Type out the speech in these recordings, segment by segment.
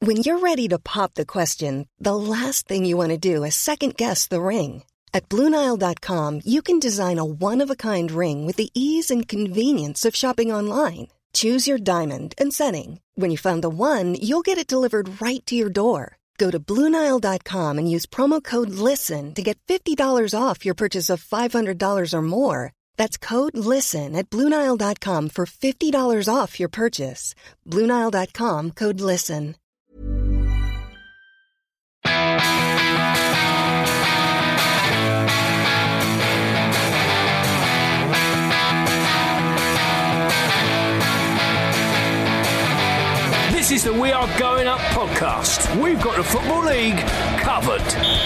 When you're ready to pop the question, the last thing you want to do is second-guess the ring. At BlueNile.com, you can design a one-of-a-kind ring with the ease and convenience of shopping online. Choose your diamond and setting. When you find the one, you'll get it delivered right to your door. Go to BlueNile.com and use promo code LISTEN to get $50 off your purchase of $500 or more. That's code LISTEN at BlueNile.com for $50 off your purchase. BlueNile.com, code LISTEN. This is the We Are Going Up podcast. We've got the Football League covered.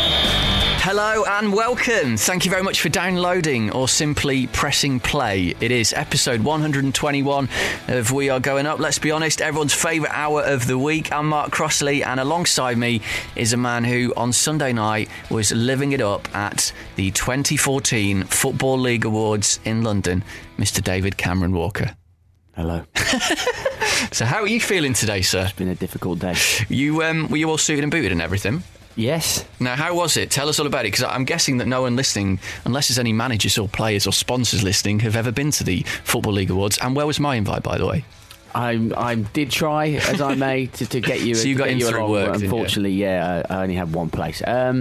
Hello and welcome. Thank you very much for downloading or simply pressing play. It is episode 121 of We Are Going Up. Let's be honest, everyone's favourite hour of the week. I'm Mark Crossley, and alongside me is a man who on Sunday night was living it up at the 2014 Football League Awards in London, Mr. David Cameron Walker. Hello. So how are you feeling today, sir? It's been a difficult day. You were you all suited and booted and everything? Yes. Now, how was it? Tell us all about it, because I'm guessing that no one listening, unless there's any managers or players or sponsors listening, have ever been to the Football League Awards. And where was my invite, by the way? I did try as I may to get you. So you got in through along, work, but unfortunately, I only had one place.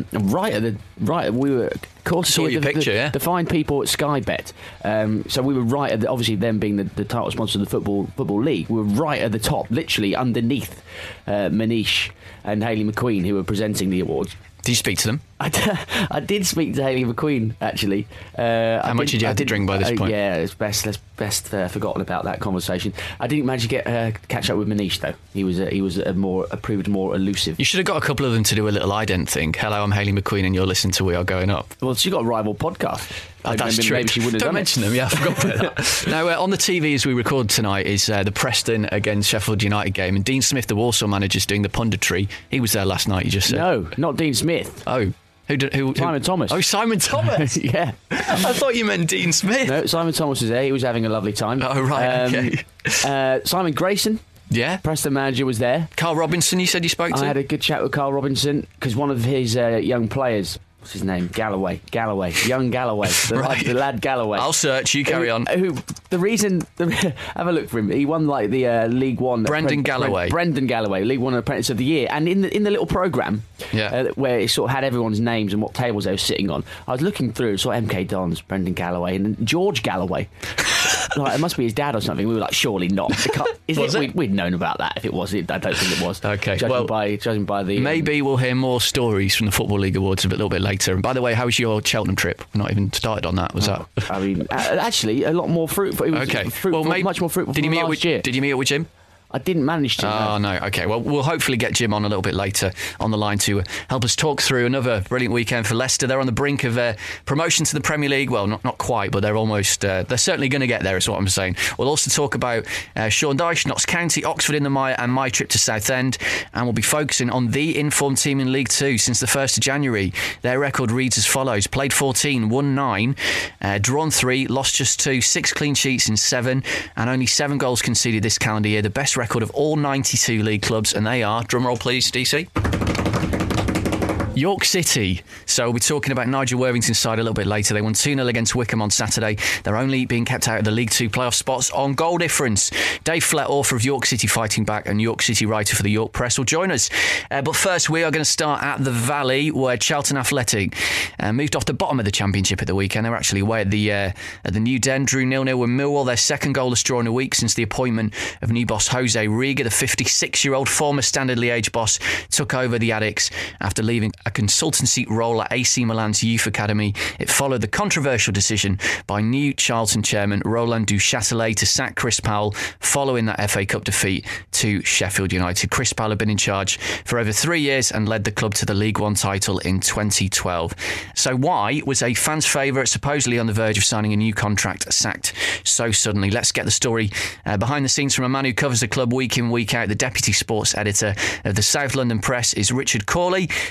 We were. Of course, saw your picture, yeah. The fine people at Sky Bet. So we were right at obviously them being the title sponsor of the Football League. We were right at the top, literally underneath Manish and Hayley McQueen, who were presenting the awards. Did you speak to them? I did speak to Hayley McQueen, actually. How much did you have to drink by this point? Yeah, it's best forgotten about that conversation. I didn't manage to get catch up with Manish, though. He was proved more elusive. You should have got a couple of them to do a little ident thing. Hello, I'm Hayley McQueen, and you're listening to We Are Going Up. Well, she got a rival podcast. That's true. Maybe she wouldn't have Don't mention them. Yeah, I forgot about that. Now, on the TV as we record tonight is the Preston against Sheffield United game, and Dean Smith, the Walsall manager, is doing the punditry. He was there last night. You just said no, not Dean Smith. Oh. Who? Simon Thomas. Oh, Simon Thomas. Yeah. I thought you meant Dean Smith. No, Simon Thomas was there. He was having a lovely time. Oh, right. Okay. Simon Grayson. Yeah. Preston manager was there. Carl Robinson, you said you spoke to? I had a good chat with Carl Robinson because one of his young players, what's his name? Galloway, young Galloway, the lad Galloway. I'll search, you carry on. Have a look for him. He won like the League One. Brendan Galloway, League One Apprentice of the Year. And in the little programme, where it sort of had everyone's names and what tables they were sitting on, I was looking through, saw MK Dons, Brendan Galloway, and George Galloway. Like, it must be his dad or something. We were like, surely not. We'd known about that if it was. I don't think it was. Okay. Judging by the... Maybe we'll hear more stories from the Football League Awards a little bit later. And by the way, how was your Cheltenham trip? We're not even started on that. Was that? I mean, actually, a lot more fruitful. It was fruitful, much more fruitful than last year. Did you meet up with Jim? I didn't manage to. Oh, no. Okay. Well, we'll hopefully get Jim on a little bit later on the line to help us talk through another brilliant weekend for Leicester. They're on the brink of promotion to the Premier League. Well, not quite, but they're almost. They're certainly going to get there, is what I'm saying. We'll also talk about Sean Dyche, Notts County, Oxford in the Mire, and my trip to Southend. And we'll be focusing on the informed team in League Two since the 1st of January. Their record reads as follows: played 14, won 9, drawn 3, lost just 2, 6 clean sheets in 7, and only 7 goals conceded this calendar year. The best record of all 92 league clubs, and they are, drumroll please, DC, York City. So we'll be talking about Nigel Worthington's side a little bit later. They won 2-0 against Wycombe on Saturday. They're only being kept out of the League 2 playoff spots on goal difference. Dave Flett, author of York City Fighting Back and York City writer for the York Press, will join us. But first, we are going to start at the Valley, where Charlton Athletic moved off the bottom of the Championship at the weekend. They were actually away at the New Den, drew 0-0 with Millwall, their second goalless draw in a week since the appointment of new boss Jose Riga. The 56-year-old former Standard Liège boss took over the Addicks after leaving a consultancy role at AC Milan's youth academy. It followed the controversial decision by new Charlton chairman Roland Duchâtelet to sack Chris Powell following that FA Cup defeat to Sheffield United. Chris Powell had been in charge for over 3 years and led the club to the League One title in 2012. So why was a fan's favourite, supposedly on the verge of signing a new contract, sacked so suddenly? Let's get the story behind the scenes from a man who covers the club week in, week out. The deputy sports editor of the South London Press is Richard Cawley, and we're pleased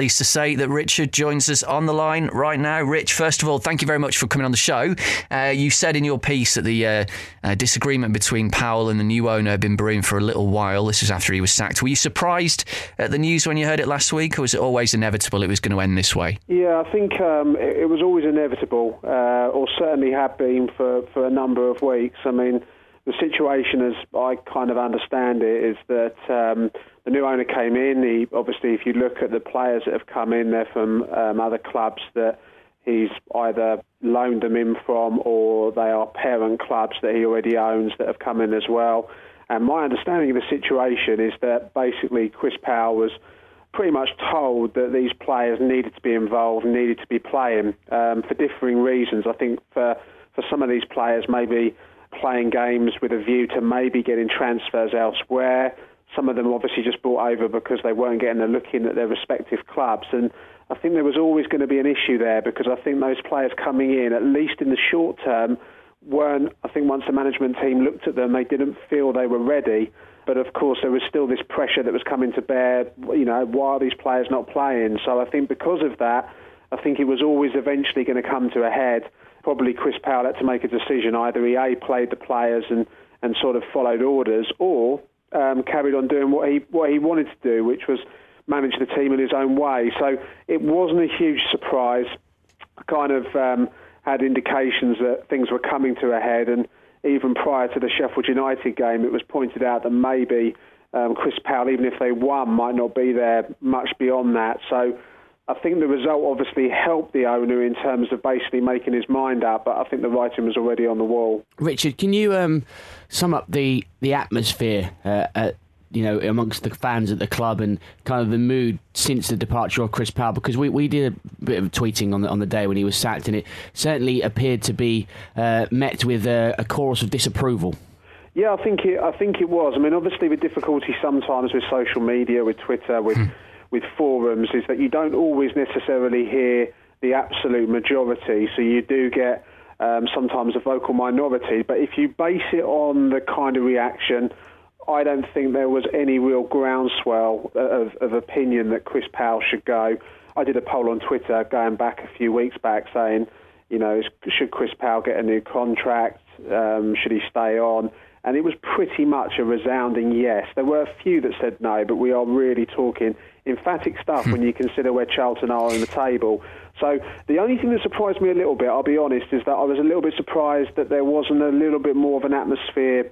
pleased to say that Richard joins us on the line right now. Rich, first of all, thank you very much for coming on the show. You said in your piece that the disagreement between Powell and the new owner had been brewing for a little while. This was after he was sacked. Were you surprised at the news when you heard it last week, or was it always inevitable it was going to end this way? Yeah, I think it was always inevitable, or certainly had been for a number of weeks. I mean, the situation, as I kind of understand it, is that the new owner came in. Obviously, if you look at the players that have come in, they're from other clubs that he's either loaned them in from, or they are parent clubs that he already owns that have come in as well. And my understanding of the situation is that basically Chris Powell was pretty much told that these players needed to be involved, needed to be playing for differing reasons. I think for some of these players, maybe playing games with a view to maybe getting transfers elsewhere. Some of them obviously just brought over because they weren't getting a look in at their respective clubs. And I think there was always going to be an issue there, because I think those players coming in, at least in the short term, weren't, I think once the management team looked at them, they didn't feel they were ready. But of course, there was still this pressure that was coming to bear, why are these players not playing? So I think because of that, I think it was always eventually going to come to a head. Probably Chris Powell had to make a decision. Either he played the players and sort of followed orders, or carried on doing what he wanted to do, which was manage the team in his own way. So it wasn't a huge surprise. I kind of had indications that things were coming to a head, and even prior to the Sheffield United game, it was pointed out that maybe Chris Powell, even if they won, might not be there much beyond that. So I think the result obviously helped the owner in terms of basically making his mind up, but I think the writing was already on the wall. Richard, can you sum up the atmosphere amongst the fans at the club, and kind of the mood since the departure of Chris Powell? Because we did a bit of tweeting on the day when he was sacked, and it certainly appeared to be met with a chorus of disapproval. Yeah, I think it was. I mean, obviously the difficulty sometimes with social media, with Twitter, with forums, is that you don't always necessarily hear the absolute majority. So you do get sometimes a vocal minority. But if you base it on the kind of reaction, I don't think there was any real groundswell of opinion that Chris Powell should go. I did a poll on Twitter going back a few weeks back saying, should Chris Powell get a new contract? Should he stay on? And it was pretty much a resounding yes. There were a few that said no, but we are really talking emphatic stuff when you consider where Charlton are on the table. So the only thing that surprised me a little bit, I'll be honest, is that I was a little bit surprised that there wasn't a little bit more of an atmosphere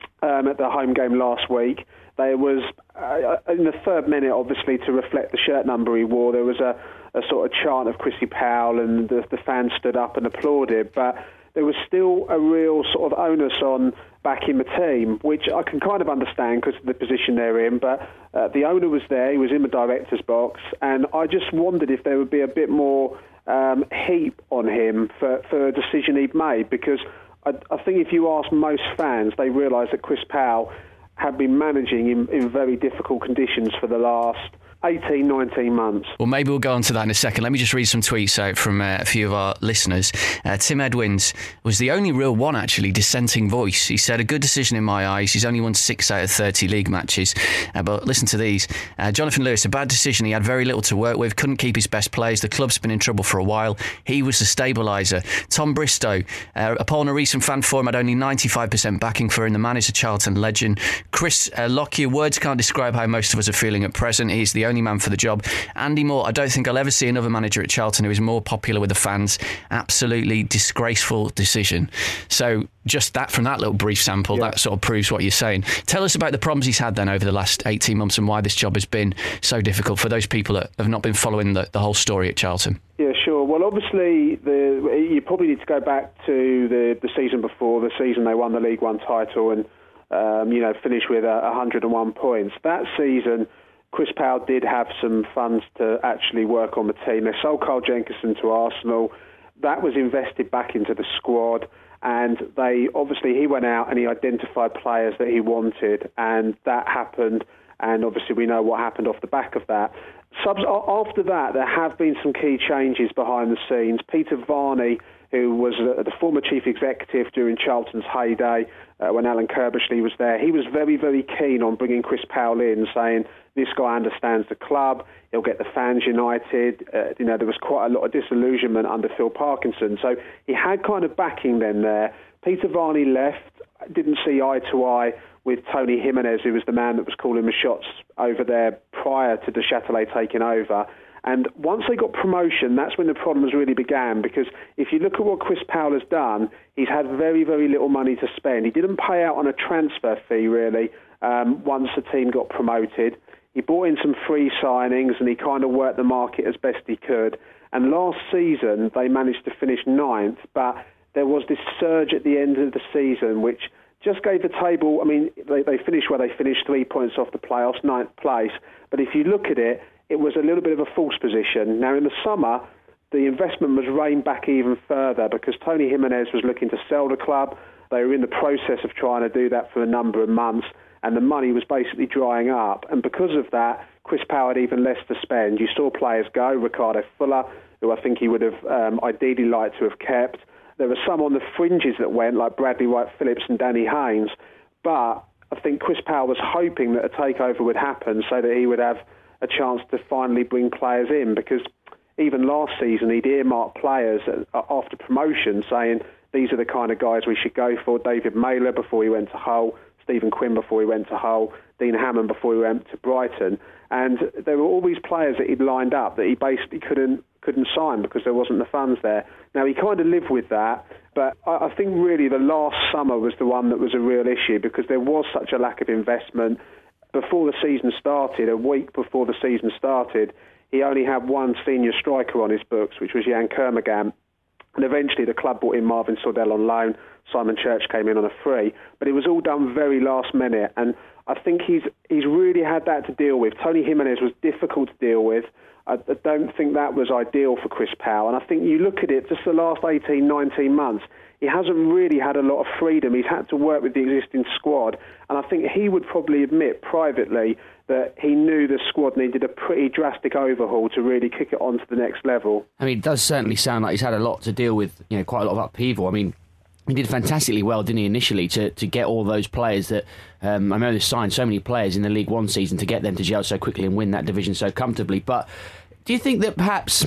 at the home game last week. There was, in the third minute, obviously, to reflect the shirt number he wore, there was a sort of chant of Chrissy Powell, and the fans stood up and applauded. But there was still a real sort of onus on backing the team, which I can kind of understand because of the position they're in. But the owner was there, he was in the director's box, and I just wondered if there would be a bit more heat on him for a decision he'd made, because I think if you ask most fans, they realise that Chris Powell had been managing in very difficult conditions for the last 18, 19 months. Well, maybe we'll go on to that in a second. Let me just read some tweets out from a few of our listeners. Tim Edwins was the only real one, actually, dissenting voice. He said, a good decision in my eyes. He's only won 6 out of 30 league matches. But listen to these. Jonathan Lewis, a bad decision. He had very little to work with, couldn't keep his best players. The club's been in trouble for a while. He was the stabiliser. Tom Bristow, upon a recent fan forum, had only 95% backing for him. The man is a Charlton legend. Chris Lockyer, words can't describe how most of us are feeling at present. He's the only man for the job. Andy Moore, I don't think I'll ever see another manager at Charlton who is more popular with the fans. Absolutely disgraceful decision. So just that, from that little brief sample, that sort of proves what you're saying. Tell us about the problems he's had then over the last 18 months and why this job has been so difficult for those people that have not been following the whole story at Charlton. Yeah, sure. Well, obviously, you probably need to go back to the season before, the season they won the League One title and finished with 101 points. That season, Chris Powell did have some funds to actually work on the team. They sold Carl Jenkinson to Arsenal. That was invested back into the squad, and he went out and he identified players that he wanted, and that happened, and obviously we know what happened off the back of that. After that, there have been some key changes behind the scenes. Peter Varney, who was the former chief executive during Charlton's heyday when Alan Kirbishley was there. He was very, very keen on bringing Chris Powell in, saying this guy understands the club, he'll get the fans united. There was quite a lot of disillusionment under Phil Parkinson. So he had kind of backing then there. Peter Varney left, didn't see eye to eye with Tony Jimenez, who was the man that was calling the shots over there prior to De Châtelet taking over. And once they got promotion, that's when the problems really began, because if you look at what Chris Powell has done, he's had very, very little money to spend. He didn't pay out on a transfer fee, really, once the team got promoted. He brought in some free signings and he kind of worked the market as best he could. And last season, they managed to finish 9th, but there was this surge at the end of the season, which just gave the table, I mean, they finished where they finished, 3 points off the playoffs, 9th place. But if you look at it, it was a little bit of a false position. Now, in the summer, the investment was reined back even further because Tony Jimenez was looking to sell the club. They were in the process of trying to do that for a number of months, and the money was basically drying up. And because of that, Chris Powell had even less to spend. You saw players go, Ricardo Fuller, who I think he would have ideally liked to have kept. There were some on the fringes that went, like Bradley Wright-Phillips and Danny Haynes. But I think Chris Powell was hoping that a takeover would happen so that he would have a chance to finally bring players in, because even last season he'd earmarked players after promotion saying these are the kind of guys we should go for. David Mailer before he went to Hull, Stephen Quinn before he went to Hull, Dean Hammond before he went to Brighton. And there were all these players that he'd lined up that he basically couldn't sign because there wasn't the funds there. Now, he kind of lived with that, but I think really the last summer was the one that was a real issue because there was such a lack of investment. Before the season started, a week before the season started, he only had one senior striker on his books, which was Jan Kermorgant. And eventually the club brought in Marvin Sordell on loan. Simon Church came in on a free. But it was all done very last minute. And I think he's really had that to deal with. Tony Jimenez was difficult to deal with. I don't think that was ideal for Chris Powell. And I think you look at it, just the last 18, 19 months, he hasn't really had a lot of freedom. He's had to work with the existing squad. And I think he would probably admit privately that he knew the squad needed a pretty drastic overhaul to really kick it on to the next level. I mean, it does certainly sound like he's had a lot to deal with, quite a lot of upheaval. I mean, he did fantastically well, didn't he, initially, to get all those players that... I remember they signed so many players in the League One season to get them to gel so quickly and win that division so comfortably. But do you think that perhaps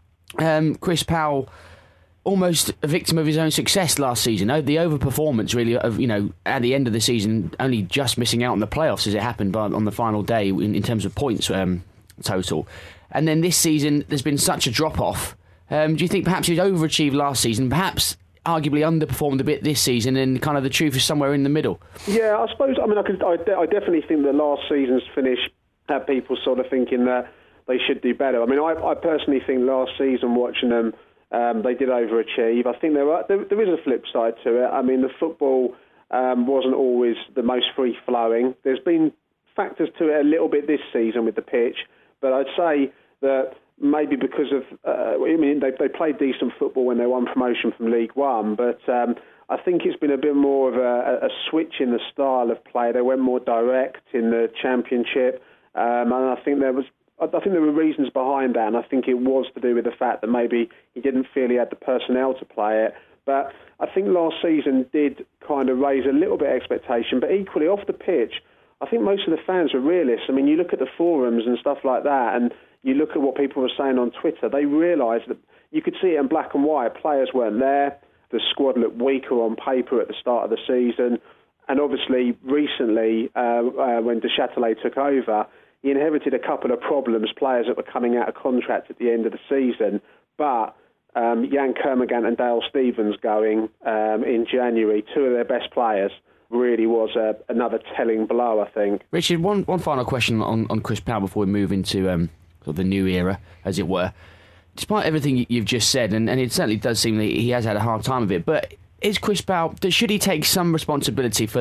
Chris Powell... almost a victim of his own success last season? The overperformance, really, of at the end of the season, only just missing out on the playoffs as it happened on the final day in terms of points total. And then this season, there's been such a drop-off. Do you think perhaps he's overachieved last season, perhaps arguably underperformed a bit this season, and kind of the truth is somewhere in the middle? Yeah, I suppose, I definitely think that last season's finish had people sort of thinking that they should do better. I mean, I personally think last season, watching them, they did overachieve. I think there is a flip side to it. I mean, the football wasn't always the most free-flowing. There's been factors to it a little bit this season with the pitch, but I'd say that maybe because of... they played decent football when they won promotion from League One, but I think it's been a bit more of a switch in the style of play. They went more direct in the Championship, and I think there were reasons behind that, and I think it was to do with the fact that maybe he didn't feel he had the personnel to play it. But I think last season did kind of raise a little bit of expectation, but equally off the pitch, I think most of the fans were realists. I mean, you look at the forums and stuff like that, and you look at what people were saying on Twitter, they realised that you could see it in black and white. Players weren't there. The squad looked weaker on paper at the start of the season. And obviously, recently, when De Châtelet took over, he inherited a couple of problems, players that were coming out of contract at the end of the season. But Jan Kermorgant and Dale Stephens going in January, two of their best players, really was another telling blow, I think. Richard, one final question on Chris Powell before we move into sort of the new era, as it were. Despite everything you've just said, and it certainly does seem that he has had a hard time of it, but is Chris Powell, should he take some responsibility for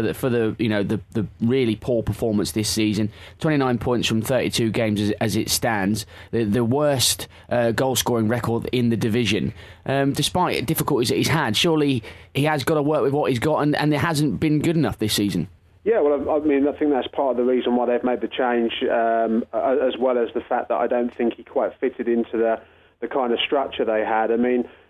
the really poor performance this season? 29 points from 32 games as it stands, the worst goal scoring record in the division. Despite difficulties that he's had, surely he has got to work with what he's got, and it hasn't been good enough this season. Yeah, well, I mean, I think that's part of the reason why they've made the change, as well as the fact that I don't think he quite fitted into the kind of structure they had. I mean,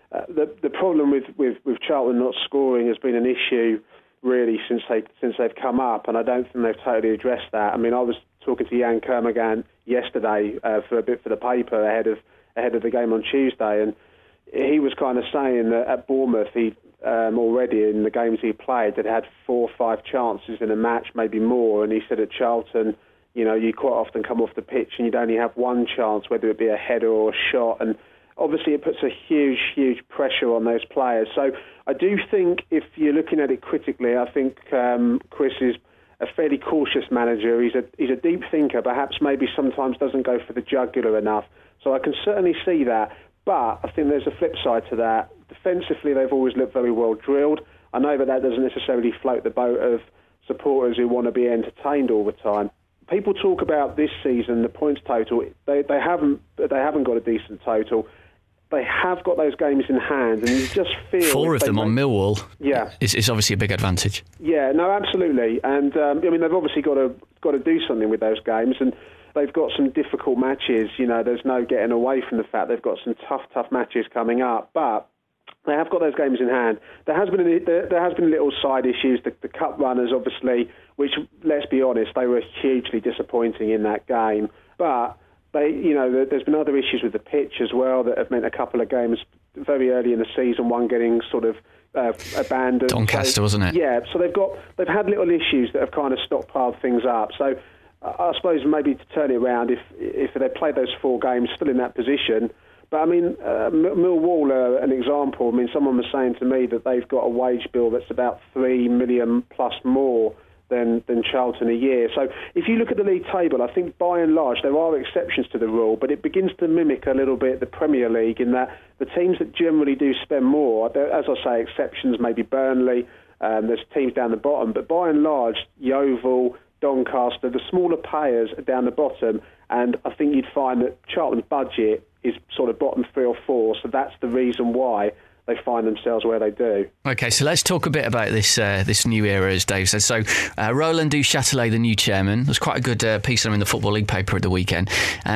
the problem with Charlton not scoring has been an issue really since they've come up, and I don't think they've totally addressed that. I mean, I was talking to Jan Kermorgant yesterday for the paper ahead of the game on Tuesday, and he was kind of saying that at Bournemouth he already in the games he played had 4 or 5 chances in a match, maybe more, and he said at Charlton, you quite often come off the pitch and you'd only have one chance, whether it be a header or a shot, and obviously it puts a huge, huge pressure on those players. So I do think, if you're looking at it critically, I think Chris is a fairly cautious manager. He's a deep thinker, perhaps maybe sometimes doesn't go for the jugular enough. So I can certainly see that. But I think there's a flip side to that. Defensively, they've always looked very well drilled. I know that doesn't necessarily float the boat of supporters who want to be entertained all the time. People talk about this season, the points total. They haven't got a decent total. They have got those games in hand, and you just feel 4 of them on Millwall. Yeah, is obviously a big advantage. Yeah, no, absolutely. And they've obviously got to do something with those games, and they've got some difficult matches. There's no getting away from the fact they've got some tough matches coming up, but they have got those games in hand. There has been little side issues. The cup runners, obviously, which, let's be honest, they were hugely disappointing in that game. But there's been other issues with the pitch as well that have meant a couple of games very early in the season, one getting sort of abandoned. Doncaster, wasn't it? Yeah. So they've had little issues that have kind of stockpiled things up. So I suppose maybe to turn it around, if they played those 4 games still in that position. But I mean, Millwall are an example. I mean, someone was saying to me that they've got a wage bill that's about $3 million plus more than Charlton a year. So if you look at the league table, I think by and large there are exceptions to the rule, but it begins to mimic a little bit the Premier League in that the teams that generally do spend more, as I say, exceptions maybe Burnley, there's teams down the bottom, but by and large, Yeovil, Doncaster, the smaller payers are down the bottom, and I think you'd find that Charlton's budget is sort of bottom 3 or 4, so that's the reason why they find themselves where they do. OK, so let's talk a bit about this new era, as Dave said. So Roland du Châtelet, the new chairman, there's quite a good piece on him in the Football League paper at the weekend.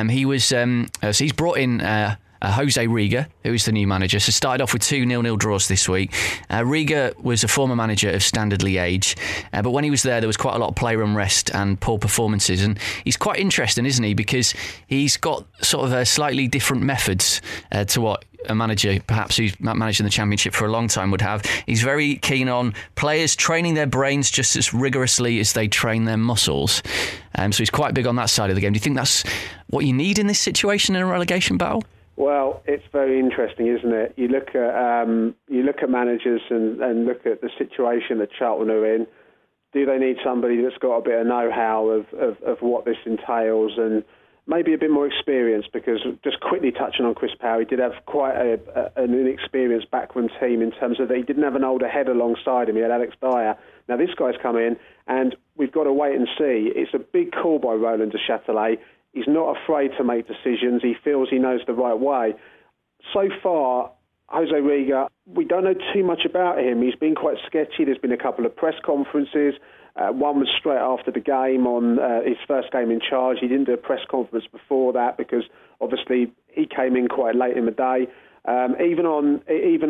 He's brought in Jose Riga, who is the new manager. So started off with 2 0-0 draws this week. Riga was a former manager of Standard Liège, but when he was there was quite a lot of player unrest and poor performances. And he's quite interesting, isn't he? Because he's got sort of slightly different methods to what a manager, perhaps who's managed in the Championship for a long time, would have. He's very keen on players training their brains just as rigorously as they train their muscles. So he's quite big on that side of the game. Do you think that's what you need in this situation in a relegation battle? Well, it's very interesting, isn't it? You look at managers and look at the situation that Charlton are in. Do they need somebody that's got a bit of know-how of what this entails, and maybe a bit more experience? Because just quickly touching on Chris Powell, he did have quite an inexperienced backroom team in terms of that he didn't have an older head alongside him. He had Alex Dyer. Now this guy's come in, and we've got to wait and see. It's a big call by Roland du Châtelet. He's not afraid to make decisions. He feels he knows the right way. So far, Jose Riga, we don't know too much about him. He's been quite sketchy. There's been a couple of press conferences. One was straight after the game on his first game in charge. He didn't do a press conference before that because obviously he came in quite late in the day. Even on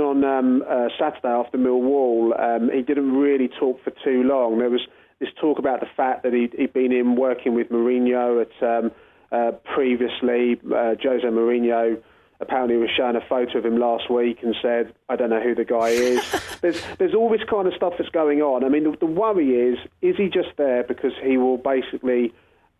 Saturday after Millwall, he didn't really talk for too long. There was this talk about the fact that he'd been in working with Mourinho at previously. Jose Mourinho apparently was showing a photo of him last week and said, I don't know who the guy is. There's all this kind of stuff that's going on. I mean, the worry is he just there because he will basically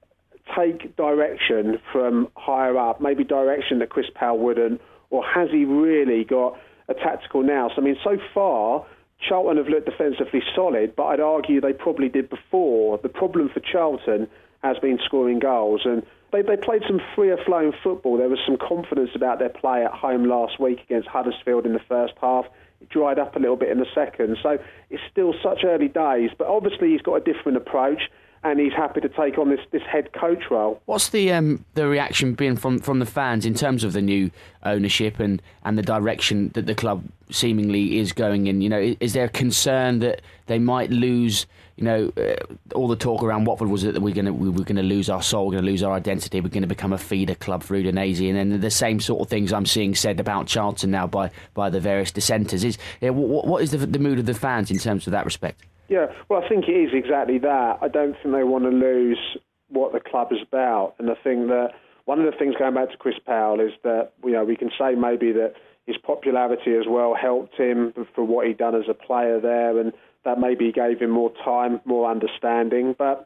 take direction from higher up, maybe direction that Chris Powell wouldn't, or has he really got a tactical nous? I mean, so far, Charlton have looked defensively solid, but I'd argue they probably did before. The problem for Charlton has been scoring goals, and they played some freer-flowing football. There was some confidence about their play at home last week against Huddersfield in the first half. It dried up a little bit in the second, so it's still such early days. But obviously he's got a different approach. and he's happy to take on this head coach role. What's the reaction been from the fans in terms of the new ownership and the direction that the club seemingly is going in? You know, is there a concern that they might lose? You know, all the talk around Watford was that we're going to lose our soul, we're going to lose our identity, we're going to become a feeder club for Udinese, and then the same sort of things I'm seeing said about Charlton now by the various dissenters. What is the mood of the fans in terms of that respect? Yeah, well, I think it is exactly that. I don't think they want to lose what the club is about, and I think that one of the things going back to Chris Powell is that we can say maybe that his popularity as well helped him for what he'd done as a player there, and that maybe gave him more time, more understanding. But,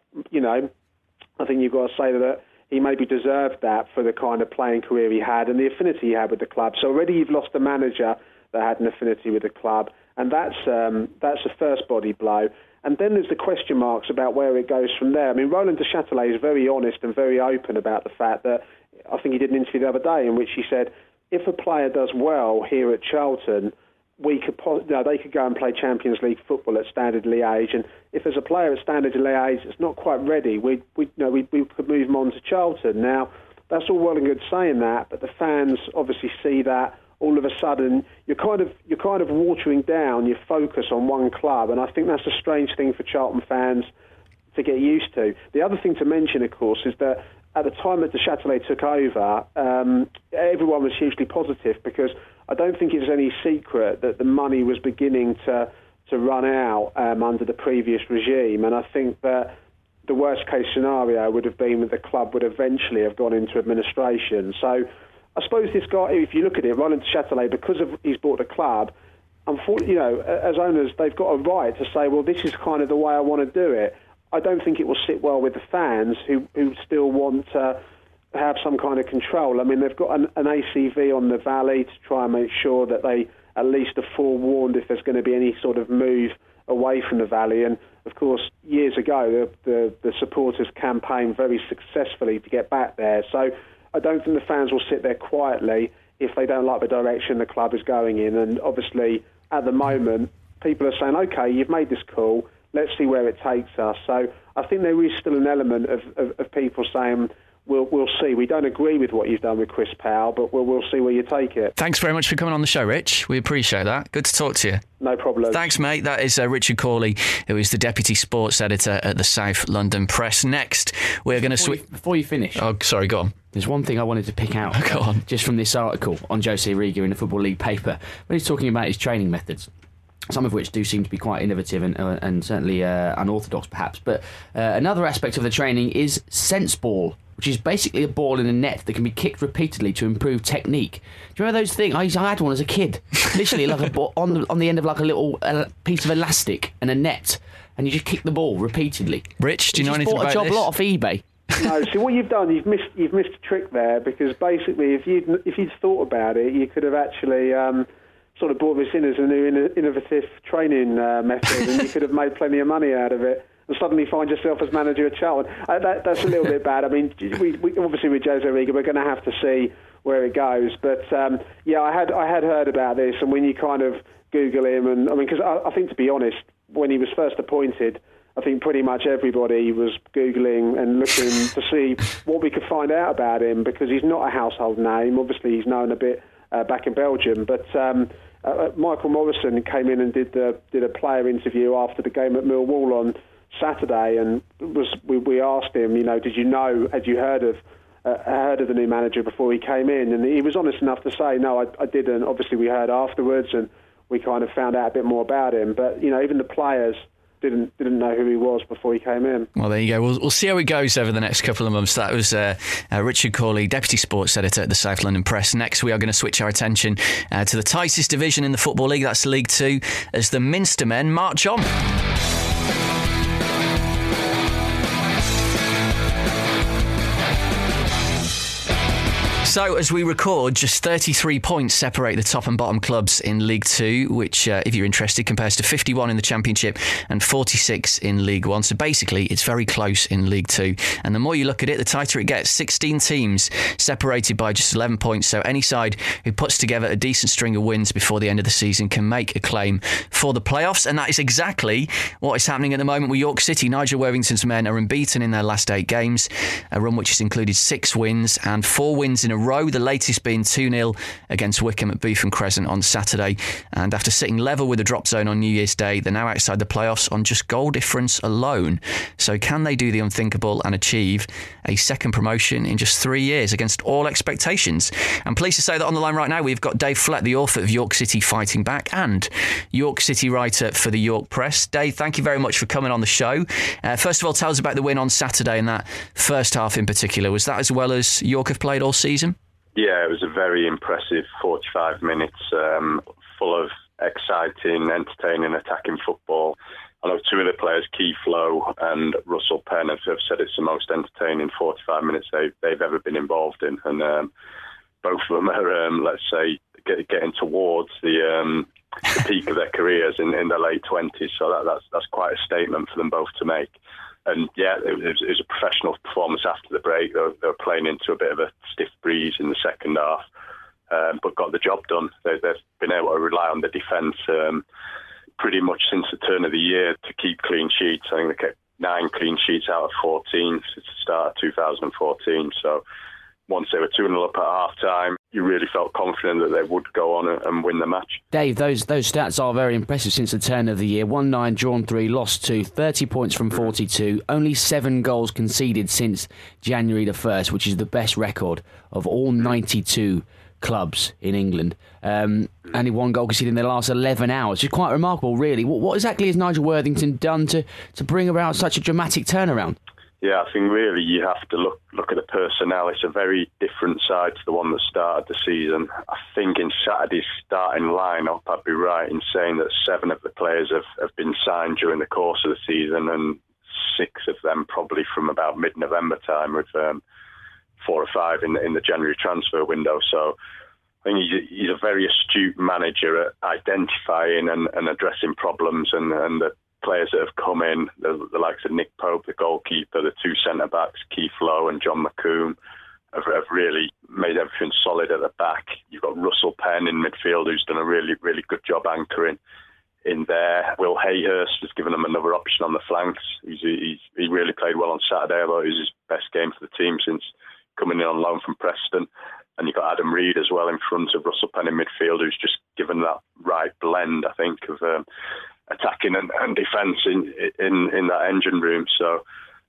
I think you've got to say that he maybe deserved that for the kind of playing career he had and the affinity he had with the club. So already you've lost a manager that had an affinity with the club, and that's the first body blow. And then there's the question marks about where it goes from there. I mean, Roland Duchâtelet is very honest and very open about the fact that, I think he did an interview the other day in which he said, if a player does well here at Charlton, they could go and play Champions League football at Standard Liège, and if there's a player at Standard Liège that's not quite ready, we could move him on to Charlton. Now, that's all well and good saying that, but the fans obviously see that all of a sudden you're kind of watering down your focus on one club, and I think that's a strange thing for Charlton fans to get used to. The other thing to mention, of course, is that at the time that Duchâtelet took over, everyone was hugely positive because I don't think it was any secret that the money was beginning to run out under the previous regime, and I think that the worst case scenario would have been that the club would eventually have gone into administration. So I suppose this guy, if you look at it, Roland Duchâtelet, because he's bought a club, unfortunately, as owners, they've got a right to say, well, this is kind of the way I want to do it. I don't think it will sit well with the fans who still want to have some kind of control. I mean, they've got an ACV on the Valley to try and make sure that they at least are forewarned if there's going to be any sort of move away from the Valley. And, of course, years ago, the supporters campaigned very successfully to get back there. So I don't think the fans will sit there quietly if they don't like the direction the club is going in. And, obviously, at the moment, people are saying, OK, you've made this call, let's see where it takes us. So I think there is still an element of people saying, We'll see. We don't agree with what you've done with Chris Powell, but we'll see where you take it. Thanks very much for coming on the show, Rich. We appreciate that. Good to talk to you. No problem. Thanks, mate. That is Richard Cawley, who is the Deputy Sports Editor at the South London Press. Next, we're going to switch... Before you finish... Oh, sorry, go on. There's one thing I wanted to pick out just from this article on Jose Riga in the Football League paper, when he's talking about his training methods, some of which do seem to be quite innovative and certainly unorthodox, perhaps. But another aspect of the training is sense ball, which is basically a ball in a net that can be kicked repeatedly to improve technique. Do you remember those things? I had one as a kid, literally like a ball on the end of like a little piece of elastic and a net, and you just kick the ball repeatedly. Rich, do you know anything about this? Bought a job lot off eBay. No, see what you've done. You've missed a trick there, because basically, if you'd thought about it, you could have actually sort of brought this in as a new innovative training method, and you could have made plenty of money out of it. And suddenly find yourself as manager at Charlton. That's a little bit bad. I mean, we obviously with Jose Riga, we're going to have to see where it goes. But yeah, I had heard about this, and when you kind of Google him, and I mean, because I think, to be honest, when he was first appointed, I think pretty much everybody was Googling and looking to see what we could find out about him, because he's not a household name. Obviously, he's known a bit back in Belgium, but Michael Morrison came in and did a player interview after the game at Millwall on Saturday, and we asked him, had you heard of the new manager before he came in? And he was honest enough to say, no, I didn't. Obviously, we heard afterwards, and we kind of found out a bit more about him. But even the players didn't know who he was before he came in. Well, there you go. We'll see how it goes over the next couple of months. That was Richard Cawley, Deputy Sports Editor at the South London Press. Next, we are going to switch our attention to the tightest division in the Football League. That's League Two, as the Minster men march on. So, as we record, just 33 points separate the top and bottom clubs in League Two, which, if you're interested, compares to 51 in the Championship and 46 in League One. So basically, it's very close in League Two. And the more you look at it, the tighter it gets. 16 teams separated by just 11 points. So any side who puts together a decent string of wins before the end of the season can make a claim for the playoffs. And that is exactly what is happening at the moment with York City. Nigel Worthington's men are unbeaten in their last 8 games, a run which has included 6 wins and 4 wins in a row, the latest being 2-0 against Wycombe at Bootham Crescent on Saturday. And after sitting level with the drop zone on New Year's Day, they're now outside the playoffs on just goal difference alone. So can they do the unthinkable and achieve a second promotion in just 3 years against all expectations? I'm pleased to say that on the line right now we've got Dave Flett, the author of York City Fighting Back and York City writer for the York Press. Dave, thank you very much for coming on the show. First of all, tell us about the win on Saturday and that first half in particular. Was that as well as York have played all season? Yeah, it was a very impressive 45 minutes, full of exciting, entertaining, attacking football. I know 2 of the players, Keith Lowe and Russell Penn, have said it's the most entertaining 45 minutes they've ever been involved in. And both of them are, let's say, getting towards the peak of their careers in their late 20s. So that's quite a statement for them both to make. And yeah, it was a professional performance after the break. They were playing into a bit of a stiff breeze in the second half, but got the job done. They've been able to rely on the defence pretty much since the turn of the year to keep clean sheets. I think they kept 9 clean sheets out of 14 since the start of 2014. So once they were 2-0 up at half-time, you really felt confident that they would go on and win the match. Dave, those stats are very impressive since the turn of the year. 1-9, drawn 3, lost 2, 30 points from 42. Only 7 goals conceded since January the 1st, which is the best record of all 92 clubs in England. Only 1 goal conceded in the last 11 hours. It's quite remarkable, really. What exactly has Nigel Worthington done to bring about such a dramatic turnaround? Yeah, I think really you have to look at the personnel. It's a very different side to the one that started the season. I think in Saturday's starting lineup, I'd be right in saying that 7 of the players have been signed during the course of the season, and 6 of them probably from about mid-November time, with 4 or 5 in the January transfer window. So I think he's a very astute manager at identifying and addressing problems, and the players that have come in, the likes of Nick Pope, the goalkeeper, the 2 centre-backs, Keith Lowe and John McComb, have really made everything solid at the back. You've got Russell Penn in midfield, who's done a really, really good job anchoring in there. Will Hayhurst has given them another option on the flanks. He really played well on Saturday, although it was his best game for the team since coming in on loan from Preston. And you've got Adam Reid as well in front of Russell Penn in midfield, who's just given that right blend, I think, of attacking and defence in that engine room. So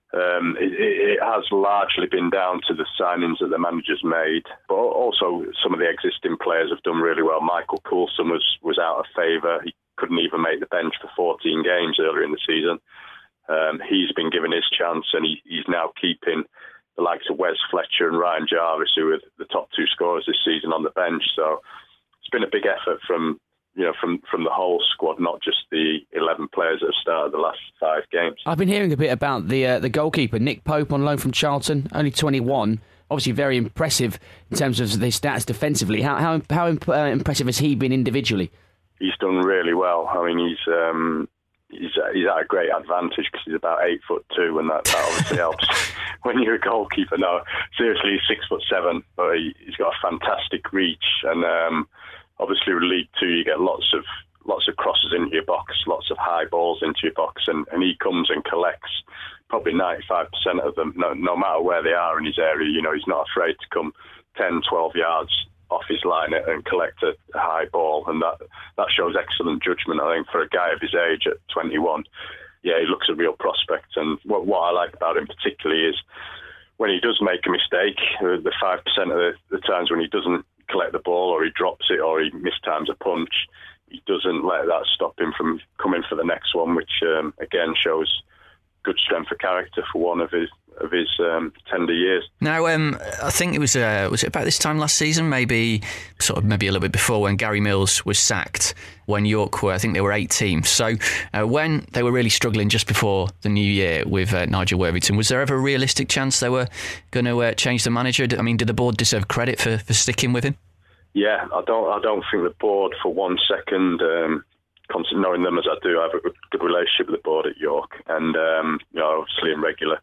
it has largely been down to the signings that the manager's made, but also some of the existing players have done really well. Michael Coulson was out of favour. He couldn't even make the bench for 14 games earlier in the season. He's been given his chance, and he's now keeping the likes of Wes Fletcher and Ryan Jarvis, who are the top 2 scorers this season, on the bench. So it's been a big effort from the whole squad, not just the 11 players that have started the last 5 games. I've been hearing a bit about the goalkeeper, Nick Pope, on loan from Charlton, only 21. Obviously very impressive in terms of their stats defensively. How impressive has he been individually? He's done really well. I mean, he's at a great advantage because he's about 8'2", and that obviously helps when you're a goalkeeper. No, seriously, he's 6'7", but he's got a fantastic reach, and obviously with League Two you get lots of crosses into your box, lots of high balls into your box, and he comes and collects probably 95% of them, no matter where they are in his area. You know, he's not afraid to come 10, 12 yards off his line and collect a high ball, and that shows excellent judgment, I think, for a guy of his age at 21. Yeah, he looks a real prospect, and what I like about him particularly is when he does make a mistake, the 5% of the times when he doesn't collect the ball, or he drops it, or he mistimes a punch, he doesn't let that stop him from coming for the next one, which again shows good strength of character for one of his tender years. Now, I think it was it about this time last season, maybe a little bit before, when Gary Mills was sacked, when York were, I think they were 8 teams. So when they were really struggling just before the new year with Nigel Worthington, was there ever a realistic chance they were going to change the manager? I mean, did the board deserve credit for sticking with him? Yeah, I don't think the board for 1 second, knowing them as I do, I have a good relationship with the board at York, and obviously in regular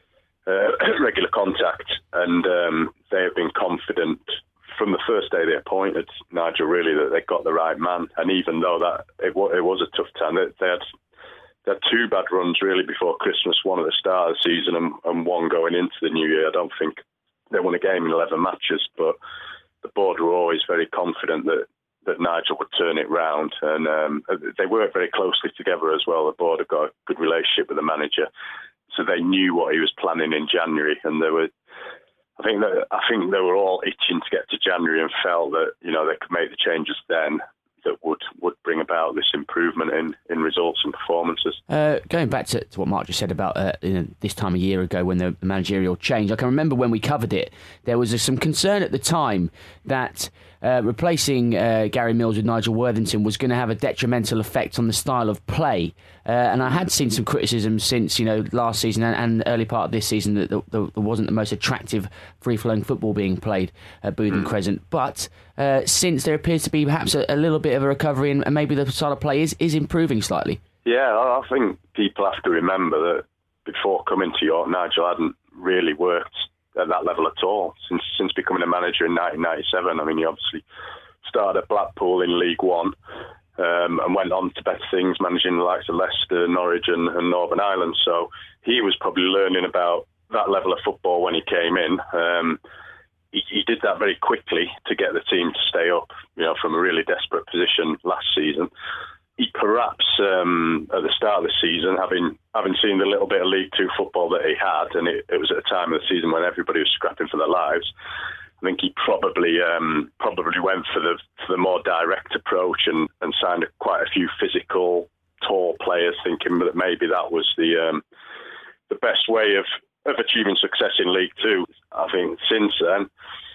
contact, and they have been confident from the first day they appointed Nigel, really, that they got the right man. And even though that it was a tough time, they had 2 bad runs really before Christmas, one at the start of the season and one going into the new year. I don't think they won a game in 11 matches, but the board were always very confident that Nigel would turn it round, and they worked very closely together as well. The board have got a good relationship with the manager, so they knew what he was planning in January, and I think they were all itching to get to January and felt that they could make the changes then that would bring about this improvement in results and performances. Going back to what Mark just said about this time a year ago when the managerial change, I can remember when we covered it, there was some concern at the time that replacing Gary Mills with Nigel Worthington was going to have a detrimental effect on the style of play. And I had seen some criticism since last season and early part of this season that there wasn't the most attractive free-flowing football being played at Bootham Crescent. But since there appears to be perhaps a little bit of a recovery and maybe the style of play is improving slightly. Yeah, I think people have to remember that before coming to York, Nigel hadn't really worked at that level at all since becoming a manager in 1997. I mean, he obviously started at Blackpool in League One and went on to better things, managing the likes of Leicester, Norwich and Northern Ireland. So he was probably learning about that level of football when he came in. He did that very quickly to get the team to stay up, from a really desperate position last season. He perhaps, at the start of the season, having seen the little bit of League Two football that he had, and it was at a time of the season when everybody was scrapping for their lives, I think he probably went for the more direct approach and signed quite a few physical, tall players, thinking that maybe that was the best way of achieving success in League Two. I think since then,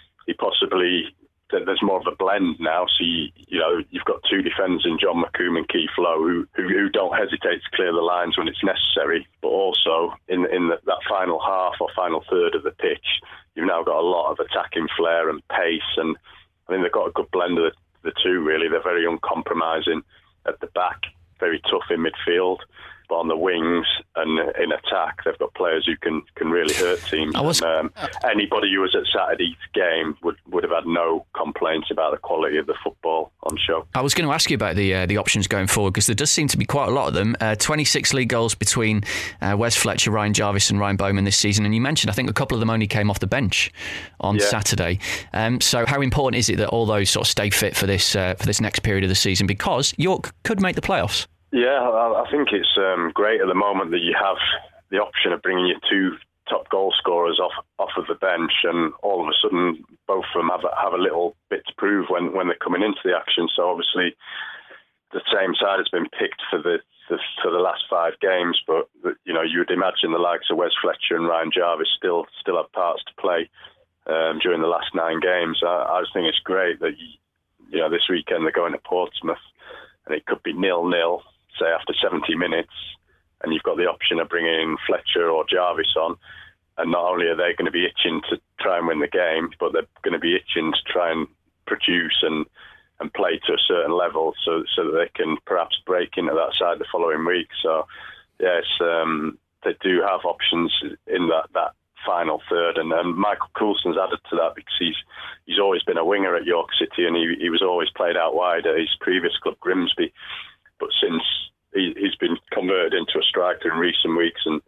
there's more of a blend now. So you've got 2 defenders in John McComb and Keith Lowe who don't hesitate to clear the lines when it's necessary, but also in that final half or final third of the pitch, you've now got a lot of attacking flair and pace, and I think they've got a good blend of the 2 really. They're very uncompromising at the back, very tough in midfield. But on the wings and in attack, they've got players who can really hurt teams. Anybody who was at Saturday's game would have had no complaints about the quality of the football on show. I was going to ask you about the options going forward, because there does seem to be quite a lot of them. 26 league goals between Wes Fletcher, Ryan Jarvis and Ryan Bowman this season. And you mentioned, I think a couple of them only came off the bench on Saturday. So how important is it that all those sort of stay fit for this next period of the season? Because York could make the playoffs. Yeah, I think it's great at the moment that you have the option of bringing your 2 top goal scorers off of the bench, and all of a sudden both of them have a little bit to prove when they're coming into the action. So obviously the same side has been picked for the last 5 games, but you would imagine the likes of Wes Fletcher and Ryan Jarvis still have parts to play during the last 9 games. I just think it's great that this weekend they're going to Portsmouth, and it could be 0-0. Say after 70 minutes, and you've got the option of bringing Fletcher or Jarvis on, and not only are they going to be itching to try and win the game, but they're going to be itching to try and produce and play to a certain level so that they can perhaps break into that side the following week. So yes, they do have options in that final third, and Michael Coulson's added to that because he's always been a winger at York City, and he was always played out wide at his previous club Grimsby. But since he's been converted into a striker in recent weeks, and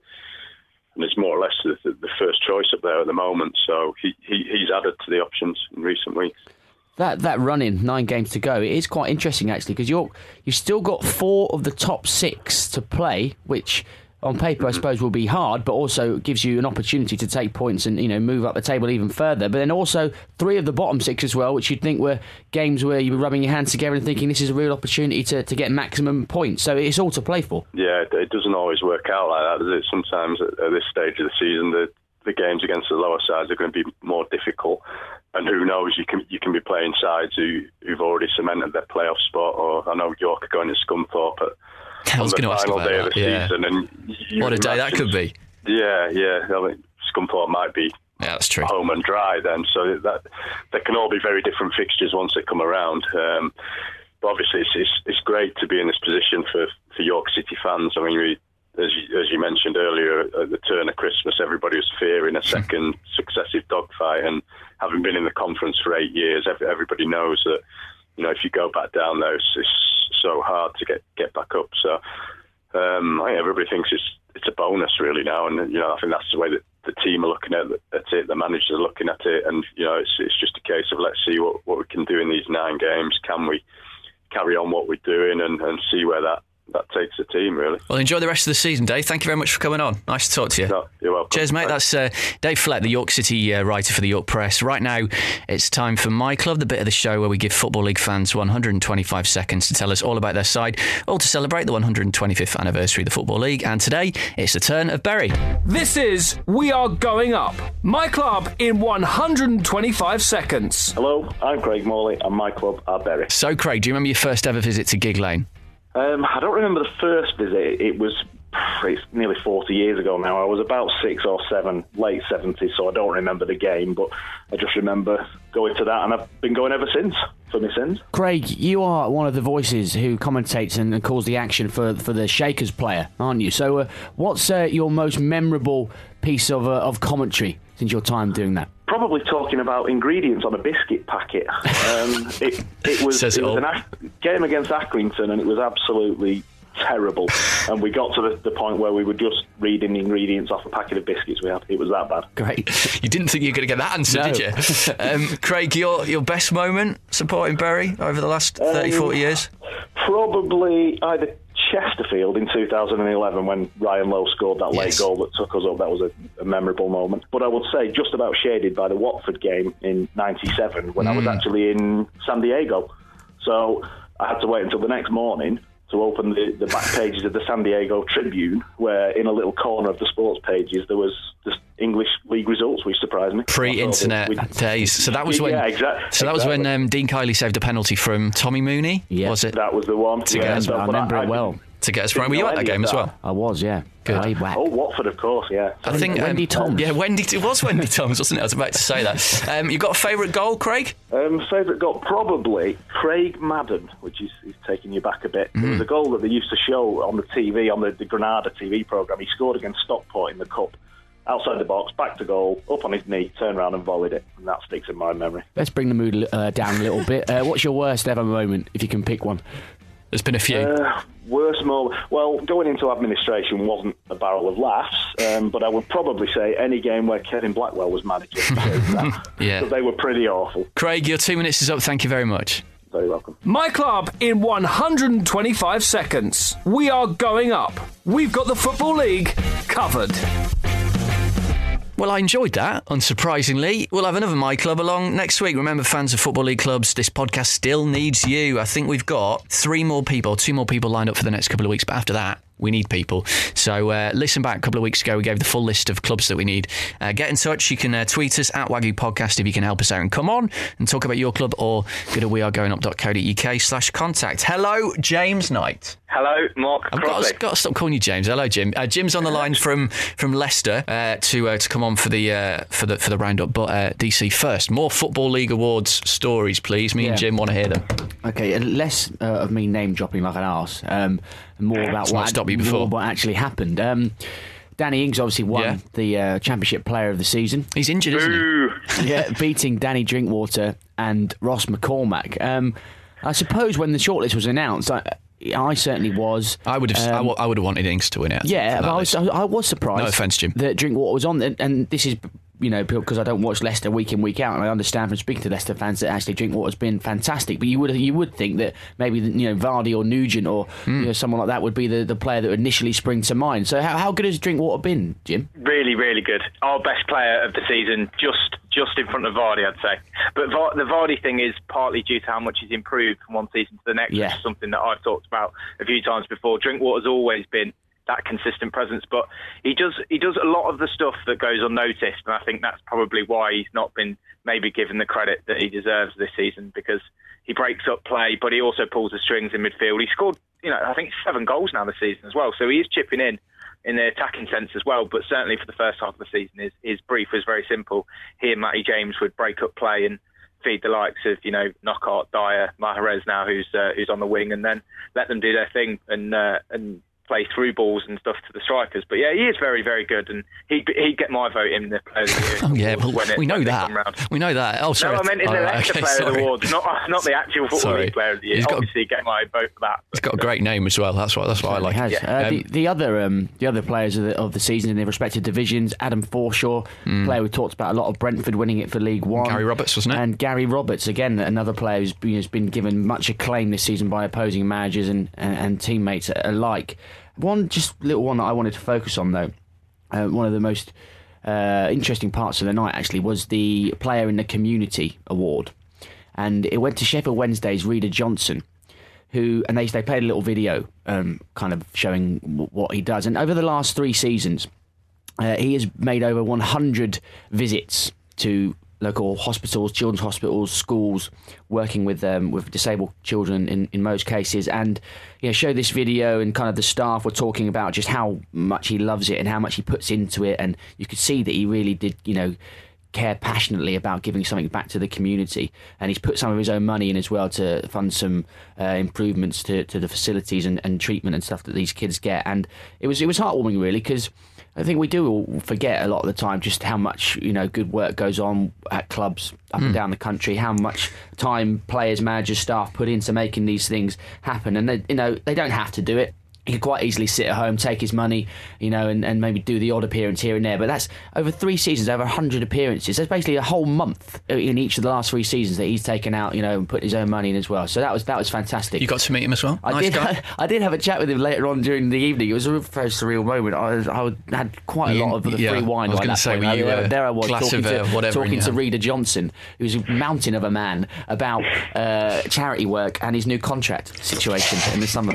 is more or less the first choice up there at the moment. So he's added to the options in recent weeks. That run-in, 9 games to go, it is quite interesting actually, because you've still got 4 of the top 6 to play, which on paper, I suppose, will be hard, but also gives you an opportunity to take points and, move up the table even further. But then also 3 of the bottom 6 as well, which you'd think were games where you were rubbing your hands together and thinking this is a real opportunity to get maximum points. So it's all to play for. Yeah, it doesn't always work out like that, does it? Sometimes at this stage of the season, the games against the lower sides are going to be more difficult. And who knows, you can be playing sides who've already cemented their playoff spot. Or I know York are going to Scunthorpe I was going to ask about day of the season, and what a day that could be. Yeah. I mean, Scunthorpe might be that's true. Home and dry then, so that they can all be very different fixtures once they come around. But obviously, it's great to be in this position for York City fans. I mean, as you mentioned earlier, at the turn of Christmas, everybody was fearing a second successive dogfight, and having been in the conference for 8 years, everybody knows that if you go back down there, it's so hard to get back up. So I think everybody thinks it's a bonus really now, and I think that's the way that the team are looking at it, the managers are looking at it, and it's just a case of let's see what we can do in these 9 games. Can we carry on what we're doing and see where that takes the team, really. Well, enjoy the rest of the season, Dave. Thank you very much for coming on. Nice to talk to you. No, you're welcome. Cheers, mate. That's Dave Flett, the York City writer for the York Press. Right now, it's time for My Club, the bit of the show where we give Football League fans 125 seconds to tell us all about their side, all to celebrate the 125th anniversary of the Football League. And today, it's the turn of Berry. This is We Are Going Up. My Club in 125 seconds. Hello, I'm Craig Morley, and my club are Berry. So, Craig, do you remember your first ever visit to Gig Lane? I don't remember the first visit. It's nearly 40 years ago now. I was about 6 or 7, late 70s, so I don't remember the game, but I just remember going to that, and I've been going ever since, for my sins. Craig, you are one of the voices who commentates and calls the action for the Shakers player, aren't you? So what's your most memorable piece of commentary since your time doing that? Probably talking about ingredients on a biscuit packet. It was a game against Accrington, and it was absolutely terrible. And we got to the point where we were just reading the ingredients off a packet of biscuits we had. It was that bad. Great. You didn't think you were going to get that answer, did you? Craig, your best moment supporting Bury over the last 30, 40 years? Probably either Chesterfield in 2011 when Ryan Lowe scored that late goal that took us up. That was a memorable moment. But I would say just about shaded by the Watford game in 97 when I was actually in San Diego. So I had to wait until the next morning to open the back pages of the San Diego Tribune, where in a little corner of the sports pages there was the English league results, which surprised me. Pre-internet days. So that was when. Yeah, exactly. So that was when Dean Kiley saved a penalty from Tommy Mooney. Yeah. Was it? That was the one. I remember it well. To get us right. Were you at that game as well? I was, yeah. Good. Oh, Watford, of course, yeah. I think Wendy Toms. Yeah, it was Wendy Toms, wasn't it? I was about to say that. You got a favourite goal, Craig? Favourite goal, probably Craig Madden, which is taking you back a bit. It was a goal that they used to show on the TV, on the Granada TV programme. He scored against Stockport in the Cup. Outside the box, back to goal, up on his knee, turned around and volleyed it. And that sticks in my memory. Let's bring the mood down a little bit. What's your worst ever moment, if you can pick one? There's been a few. Worst moment. Well, going into administration wasn't a barrel of laughs, but I would probably say any game where Kevin Blackwell was manager. Yeah. But they were pretty awful. Craig, your 2 minutes is up. Thank you very much. Very welcome. My Club in 125 seconds. We are going up. We've got the Football League covered. Well, I enjoyed that, unsurprisingly. We'll have another My Club along next week. Remember, fans of Football League clubs, this podcast still needs you. I think we've got 2 more people lined up for the next couple of weeks, but after that, we need people. So listen back a couple of weeks ago. We gave the full list of clubs that we need. Get in touch. You can tweet us at Wagyu Podcast if you can help us out and come on and talk about your club, or go to wearegoingup.co.uk/contact. Hello, James Knight. Hello, Mark. I've got to stop calling you James. Hello, Jim. Jim's on the line from Leicester to come on for the roundup. But DC first. More Football League awards stories, please. Me and Jim want to hear them. Okay, less of me name dropping like an arse. More about what actually happened. Danny Ings obviously won the Championship Player of the Season. He's injured, isn't he? Yeah, beating Danny Drinkwater and Ross McCormack. I suppose when the shortlist was announced, I certainly was. I would have wanted Ings to win it. Yeah, but I was surprised. No offence, Jim. That Drinkwater was on, and this is because I don't watch Leicester week in, week out, and I understand from speaking to Leicester fans that actually Drinkwater's been fantastic. But you would think that maybe Vardy or Nugent or someone like that would be the player that would initially spring to mind. So how good has Drinkwater been, Jim? Really, really good. Our best player of the season, just in front of Vardy, I'd say. But the Vardy thing is partly due to how much he's improved from one season to the next, which is something that I've talked about a few times before. Drinkwater's always been that consistent presence, but he does a lot of the stuff that goes unnoticed, and I think that's probably why he's not been maybe given the credit that he deserves this season, because he breaks up play, but he also pulls the strings in midfield. He scored, I think 7 goals now this season as well, so he is chipping in the attacking sense as well. But certainly for the first half of the season, his brief was very simple. He and Matty James would break up play and feed the likes of Knockaert, Dyer, Mahrez now, who's on the wing, and then let them do their thing and play through balls and stuff to the strikers. But yeah, he is very, very good, and he'd get my vote in the Player of the Year. Oh yeah, well, we know that. We know that. Oh, sorry. No, I meant in the Leicester Player of the Awards, not the actual Football League Player of the Year. Obviously, get my vote for that. He's got a great name as well. That's what I like. He has. The other players of the season in their respective divisions: Adam Forshaw, player we talked about a lot of Brentford winning it for League One. Gary Roberts, wasn't it? And Gary Roberts, again, another player who's been given much acclaim this season by opposing managers and teammates alike. One little one that I wanted to focus on, though, one of the most interesting parts of the night actually was the Player in the Community award, and it went to Sheffield Wednesday's Reader Johnson, and they played a little video kind of showing what he does. And over the last 3 seasons, he has made over 100 visits to local hospitals, children's hospitals, schools, working with disabled children in most cases, and showed this video, and kind of the staff were talking about just how much he loves it and how much he puts into it, and you could see that he really did care passionately about giving something back to the community, and he's put some of his own money in as well to fund some improvements to the facilities and treatment and stuff that these kids get. And it was heartwarming, really, because I think we do all forget a lot of the time just how much good work goes on at clubs up and down the country, how much time players, managers, staff put into making these things happen. And they don't have to do it. He could quite easily sit at home, take his money, and maybe do the odd appearance here and there. But that's over 3 seasons, over 100 appearances. That's basically a whole month in each of the last 3 seasons that he's taken out, and put his own money in as well. So that was fantastic. You got to meet him as well? I did have a chat with him later on during the evening. It was a very surreal moment. I had quite a lot of the free wine by that point. There I was talking to Reader Johnson, who's a mountain of a man, about charity work and his new contract situation in the summer.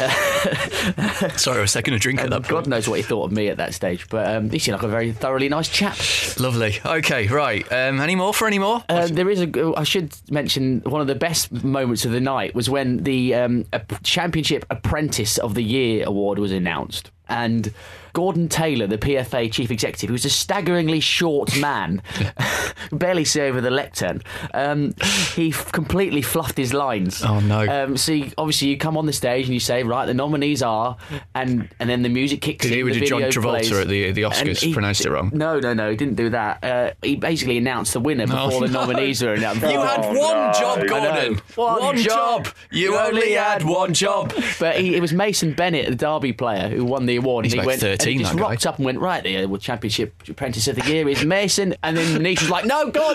Sorry, I was taking a drink at that point. God knows what he thought of me at that stage, but he seemed like a very thoroughly nice chap. Lovely. Okay, right. Any more? There is I should mention one of the best moments of the night was when the Championship Apprentice of the Year award was announced. And Gordon Taylor, the PFA chief executive, who was a staggeringly short man, barely see over the lectern, he completely fluffed his lines. Oh, no. So obviously you come on the stage and you say, right, the nominees are, and then the music kicks in. He would have John Travolta at the Oscars, pronounced it wrong. No, he didn't do that. He basically announced the winner before the nominees were announced. You had one job, Gordon. One job. You only had one job. But it was Mason Bennett, the Derby player, who won the award. He's about 13, and he just rocked up and went, right, the Championship Apprentice of the Year is Mason. And then Manish was like, no, God,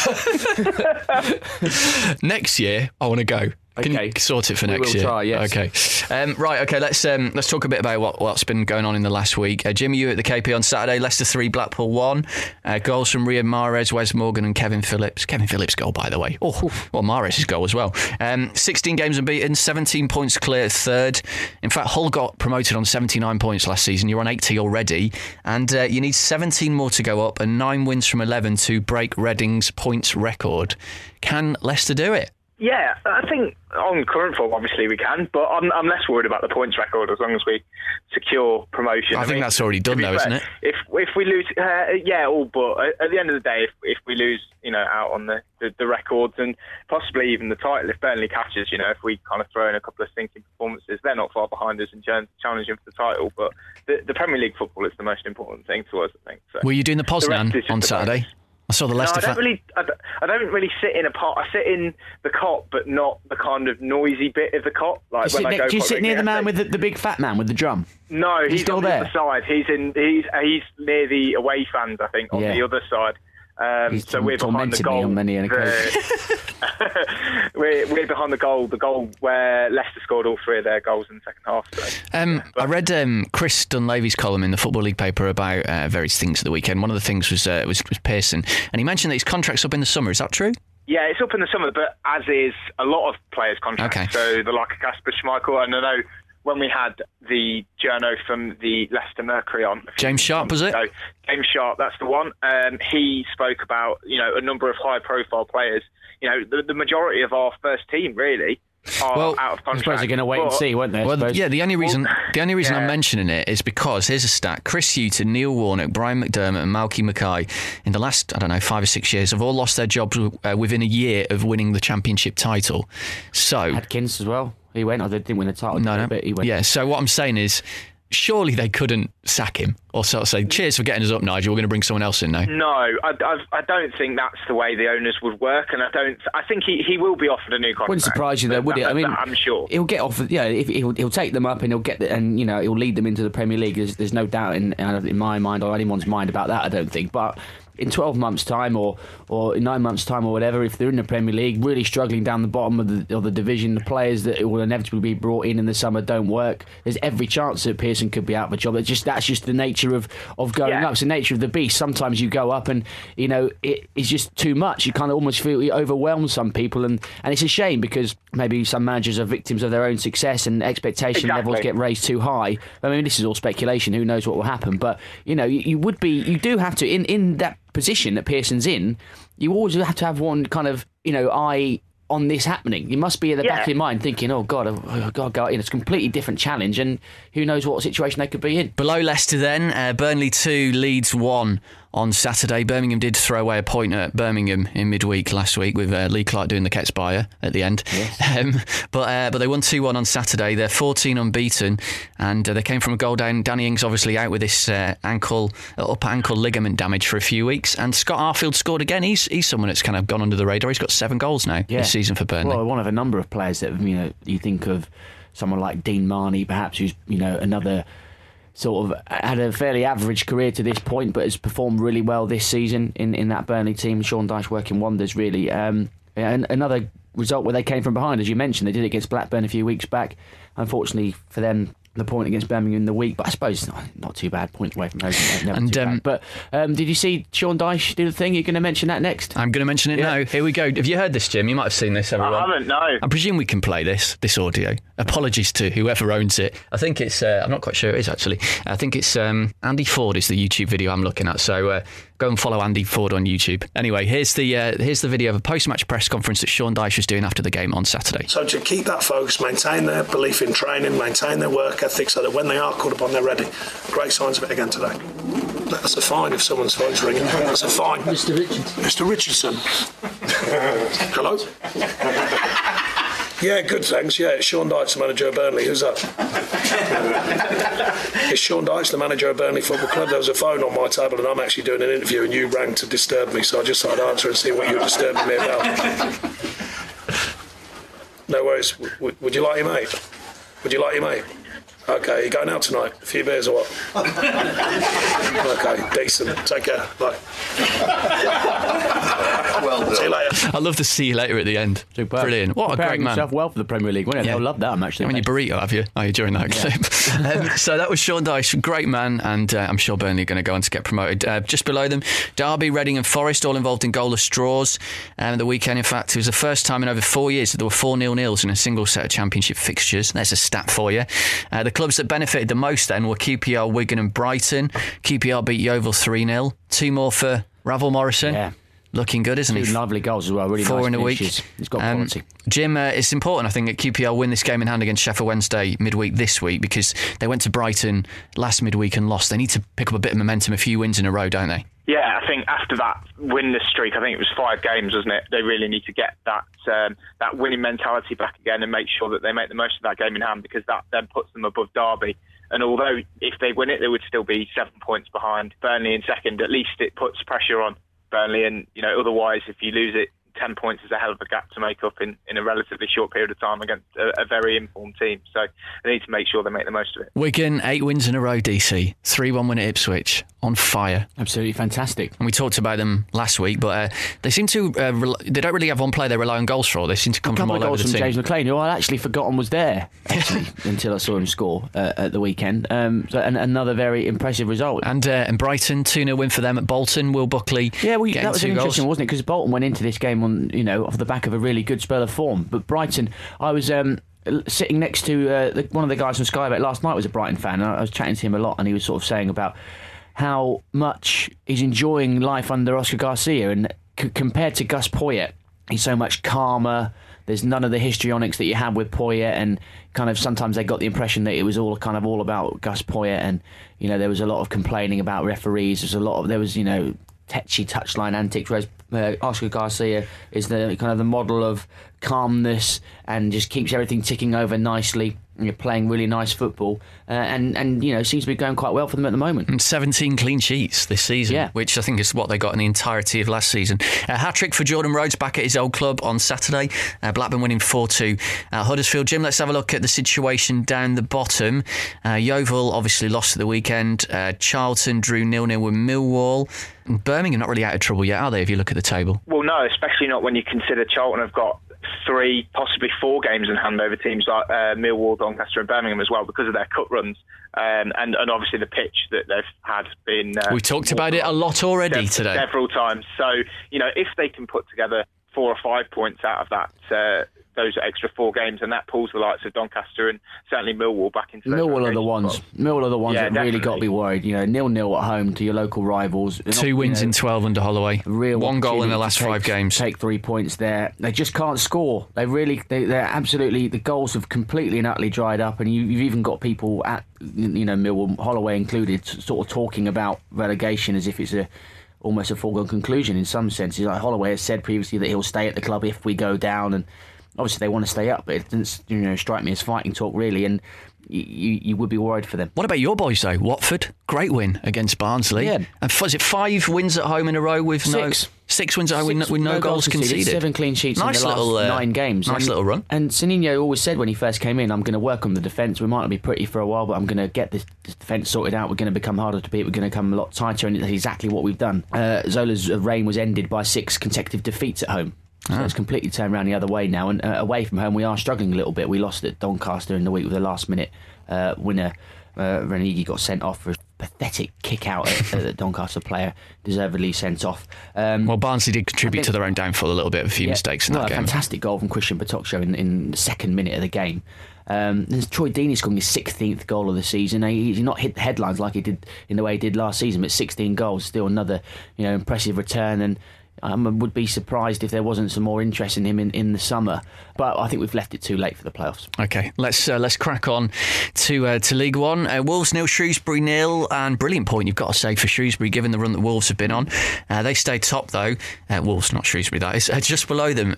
no. Next year, I want to go. Can you sort it for next year? Try, yes. Okay. Right, okay, let's talk a bit about what's been going on in the last week. Jimmy, you at the KP on Saturday, Leicester 3, Blackpool 1. Goals from Riyad Mahrez, Wes Morgan and Kevin Phillips. Kevin Phillips' goal, by the way. Oh, well, Mahrez's goal as well. 16 games unbeaten, 17 points clear at 3rd. In fact, Hull got promoted on 79 points last season. You're on 80 already. And you need 17 more to go up and 9 wins from 11 to break Reading's points record. Can Leicester do it? Yeah, I think on current form, obviously we can, but I'm less worried about the points record as long as we secure promotion. I think that's already done, though, isn't it? If we lose, but at the end of the day, if we lose, out on the records and possibly even the title, if Burnley catches, if we kind of throw in a couple of stinking performances, they're not far behind us in challenging for the title. But the Premier League football is the most important thing to us, I think. So were you doing the Poznan on Saturday? I saw the Leicester. I don't really sit in a pot. I sit in the cot, but not the kind of noisy bit of the cot. Like when I go. Do you sit near the man with the big fat man with the drum? No, he's still on there. The other side. He's near the away fans, I think, on the other side. So we're behind the goal. On many an occasion. we're behind the goal where Leicester scored all three of their goals in the second half. So. I read Chris Dunleavy's column in the Football League paper about various things at the weekend. One of the things was Pearson, and he mentioned that his contract's up in the summer. Is that true? Yeah, it's up in the summer, but as is a lot of players' contracts. Okay. So the like of Kasper Schmeichel, and I know when we had the journo from the Leicester Mercury on. James Sharp, was it? So, James Sharp, that's the one. He spoke about, a number of high-profile players. The majority of our first team, really, are out of contract. I suppose they're going to wait and see, won't they? Well, yeah, the only reason I'm mentioning it is because, here's a stat, Chris Hughton, Neil Warnock, Brian McDermott and Malky Mackay, in the last, 5 or 6 years, have all lost their jobs within a year of winning the championship title. So Adkins as well. He went, or they didn't win the title. No. But he went. Yeah, so what I'm saying is, surely they couldn't sack him or sort of say, cheers for getting us up, Nigel, we're going to bring someone else in now. No, I don't think that's the way the owners would work, and I think he will be offered a new contract. Wouldn't surprise you though, would it? I mean, I'm sure he'll get offered. Yeah, if he'll take them up and he'll lead them into the Premier League. There's no doubt in my mind or anyone's mind about that. I don't think, but in 12 months' time or in 9 months' time or whatever, if they're in the Premier League, really struggling down the bottom of the division, the players that will inevitably be brought in the summer don't work, there's every chance that Pearson could be out of a job. That's just the nature of going up. It's the nature of the beast. Sometimes you go up and, it's just too much. You kind of almost feel it overwhelms some people, and it's a shame because maybe some managers are victims of their own success and expectation levels get raised too high. I mean, this is all speculation. Who knows what will happen? But, you do have to, in that position that Pearson's in, you always have to have one kind of, eye on this happening. You must be in the back of your mind thinking, oh God, I've got to go in. It's a completely different challenge, and who knows what situation they could be in. Below Leicester then, Burnley 2, Leeds 1 on Saturday. Birmingham did throw away a point at Birmingham in midweek last week with Lee Clark doing the Ketspire at the end. Yes. But they won 2-1 on Saturday. They're 14 unbeaten, and they came from a goal down. Danny Ings obviously out with this upper ankle ligament damage for a few weeks, and Scott Arfield scored again. He's someone that's kind of gone under the radar. He's got 7 goals now this season for Burnley. Well, one of a number of players that you think of, someone like Dean Marnie, perhaps, who's another sort of had a fairly average career to this point, but has performed really well this season in that Burnley team. Sean Dyche working wonders, really. And another result where they came from behind, as you mentioned. They did it against Blackburn a few weeks back. Unfortunately for them, the point against Birmingham in the week, but I suppose not too bad. Point away from home. But did you see Sean Dyche do the thing? You're going to mention that next? I'm going to mention it now. Here we go. Have you heard this, Jim? You might have seen this, everyone. I haven't, no. I presume we can play this audio. Apologies to whoever owns it. I think it's, I'm not quite sure it is actually. I think it's Andy Ford is the YouTube video I'm looking at. So go and follow Andy Ford on YouTube. Anyway, here's the video of a post-match press conference that Sean Dyche was doing after the game on Saturday. So to keep that focus, maintain their belief in training, maintain their work ethic so that when they are called upon, they're ready. Great signs of it again today. That's a fine if someone's phone's ringing. That's a fine. Mr. Richardson. Mr. Richardson. Hello? Yeah, good, thanks. Yeah, it's Sean Dyche, the manager of Burnley. Who's that? It's Sean Dyche, the manager of Burnley Football Club. There was a phone on my table and I'm actually doing an interview and you rang to disturb me, so I just thought I'd answer and see what you were disturbing me about. No worries. Would you like your mate? Would you like your mate? Okay, you going out tonight? A few beers or what? Okay, decent. Take care. Bye. Well done. See you later. I love the see you later at the end. Superb. Brilliant. What a great man. Himself well for the Premier League, wouldn't it? Yeah. They'll love that, I'm actually. I mean, your burrito, have you? Oh, you're during that clip. So that was Sean Dyche, great man, and I'm sure Burnley are going to go on to get promoted. Just below them, Derby, Reading and Forest all involved in goalless draws. The weekend, in fact, it was the first time in over 4 years that there were 4 0-0s in a single set of championship fixtures. There's a stat for you. The clubs that benefited the most then were QPR, Wigan and Brighton. QPR beat Yeovil 3-0. 2 more for Ravel Morrison. Yeah. Looking good, isn't he? 2 lovely goals as well. Really 4 nice in a week. finishes. He's got quality. Jim, it's important, I think, that QPR win this game in hand against Sheffield Wednesday midweek this week, because they went to Brighton last midweek and lost. They need to pick up a bit of momentum, a few wins in a row, don't they? Yeah, I think after that winless streak, I think it was 5 games, wasn't it? They really need to get that winning mentality back again and make sure that they make the most of that game in hand, because that then puts them above Derby. And although if they win it, they would still be 7 points behind Burnley in second. At least it puts pressure on Burnley, and otherwise, if you lose it, 10 points is a hell of a gap to make up in a relatively short period of time against a very informed team. So they need to make sure they make the most of it. Wigan, 8 wins in a row, DC. 3-1 win at Ipswich. On fire. Absolutely fantastic. And we talked about them last week, but they seem to... they don't really have one player they rely on goals for. They seem to come from all over the team. James McLean, who I'd actually forgotten was there, until I saw him score at the weekend. And another very impressive result. And Brighton, 2-0 win for them at Bolton. Will Buckley that was interesting, wasn't it? Because Bolton went into this game on, off the back of a really good spell of form. But Brighton, I was sitting next to one of the guys from Sky Bet last night was a Brighton fan, and I was chatting to him a lot, and he was sort of saying about how much he's enjoying life under Oscar Garcia, and compared to Gus Poyet, he's so much calmer. There's none of the histrionics that you had with Poyet, and kind of sometimes they got the impression that it was all about Gus Poyet, and there was a lot of complaining about referees. There was tetchy touchline antics, whereas Oscar Garcia is the kind of the model of calmness and just keeps everything ticking over nicely. You're playing really nice football, and seems to be going quite well for them at the moment. And 17 clean sheets this season, which I think is what they got in the entirety of last season. A hat-trick for Jordan Rhodes back at his old club on Saturday. Blackburn winning 4-2 at Huddersfield. Jim, let's have a look at the situation down the bottom. Yeovil obviously lost at the weekend. Charlton drew 0-0 with Millwall. And Birmingham not really out of trouble yet, are they, if you look at the table? Well, no, especially not when you consider Charlton have got 3, possibly 4 games in hand over teams like Millwall, Doncaster and Birmingham as well, because of their cut runs and obviously the pitch that they've had been... we talked about it a lot already today. Several times. So, if they can put together 4 or 5 points out of that... those extra 4 games, and that pulls the likes of Doncaster and certainly Millwall back into those. Millwall are the ones that really got to be worried. 0-0 at home to your local rivals. 2 wins in 12 under Holloway. 1 goal in the last 5 games. Take 3 points there. They just can't score. They're absolutely, the goals have completely and utterly dried up, and you've even got people at Millwall, Holloway included, sort of talking about relegation as if it's almost a foregone conclusion in some senses. Like Holloway has said previously that he'll stay at the club if we go down, and obviously they want to stay up, but it didn't strike me as fighting talk really, and you would be worried for them. What about your boys though? Watford, great win against Barnsley. Yeah. And was it 5 wins at home in a row with 6 wins at home with no goals conceded? 7 clean sheets in the last 9 games. Nice little run. And Sanino always said when he first came in, I'm going to work on the defence. We might not be pretty for a while, but I'm going to get this defence sorted out. We're going to become harder to beat. We're going to become a lot tighter, and that's exactly what we've done. Zola's reign was ended by 6 consecutive defeats at home. So it's completely turned around the other way now, and away from home we are struggling a little bit. We lost at Doncaster in the week with a last minute winner. Ranigi got sent off for a pathetic kick out at the Doncaster player, deservedly sent off. Well, Barnsley did contribute to their own downfall a little bit, a few mistakes in that game. A fantastic goal from Christian Patokcio in the 2nd minute of the game. There's Troy Deeney scoring his 16th goal of the season. He's not hit the headlines like he did in the way he did last season, but 16 goals, still another impressive return, and I would be surprised if there wasn't some more interest in him in the summer, but I think we've left it too late for the playoffs. Okay, let's crack on to League One. Wolves 0, Shrewsbury 0, and brilliant point you've got to say for Shrewsbury given the run that Wolves have been on. They stayed top though. Wolves, not Shrewsbury, that is. Just below them,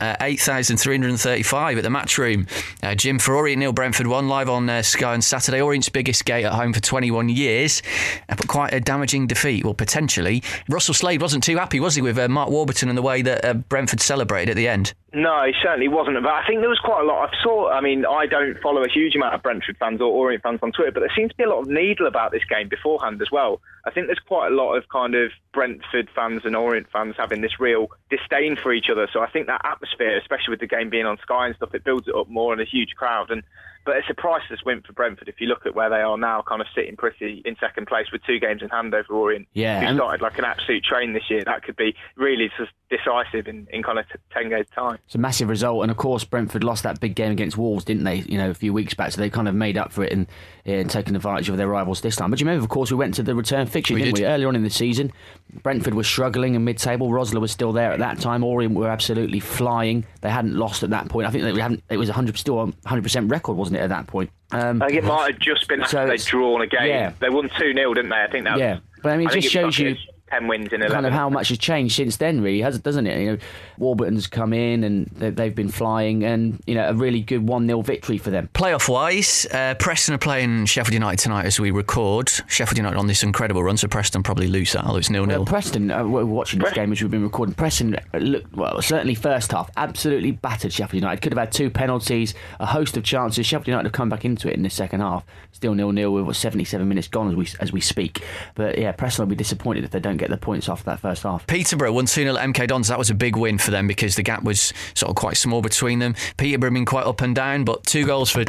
8,335 at the match room. Jim, for Orient 0, Brentford 1, live on Sky on Saturday. Orient's biggest gate at home for 21 years, but quite a damaging defeat, well potentially. Russell Slade wasn't too happy, was he, with Mark Warburton and the way that Brentford celebrated at the end? No, he certainly wasn't. But I think there was quite a lot. I don't follow a huge amount of Brentford fans or Orient fans on Twitter, but there seems to be a lot of needle about this game beforehand as well. I think there's quite a lot of kind of Brentford fans and Orient fans having this real disdain for each other. So I think that atmosphere, especially with the game being on Sky and stuff, it builds it up more and a huge crowd. But it's a priceless win for Brentford if you look at where they are now, kind of sitting pretty in 2nd place with 2 games in hand over Orient. Yeah, who started like an absolute train this year. That could be really decisive in kind of 10 games' time. It's a massive result, and of course Brentford lost that big game against Wolves, didn't they? A few weeks back, so they kind of made up for it and taken advantage of their rivals this time. But you remember, of course, we went to the return fixture, didn't we? Earlier on in the season, Brentford was struggling in mid-table. Rosler was still there at that time. Orient were absolutely flying. They hadn't lost at that point. I think it was still a 100% record, wasn't it, at that point? I think it might have just been after they'd drawn a game. Yeah. They won 2-0, didn't they? I think that was... But I mean, it just shows you 10 wins in 11. Kind of how much has changed since then, really, doesn't it? You know, Warburton's come in and they've been flying, and a really good 1-0 victory for them. Playoff-wise, Preston are playing Sheffield United tonight as we record. Sheffield United on this incredible run, so Preston probably lose that, although it's 0-0. Well, Preston, we're watching this game as we've been recording. Preston looked, certainly first half, absolutely battered Sheffield United. Could have had 2 penalties, a host of chances. Sheffield United have come back into it in the second half. Still 0-0 with 77 minutes gone as we speak. But yeah, Preston will be disappointed if they don't get the points after that first half. Peterborough won 2-0 at MK Dons. That was a big win for them because the gap was sort of quite small between them. Peterborough have been quite up and down, but 2 goals for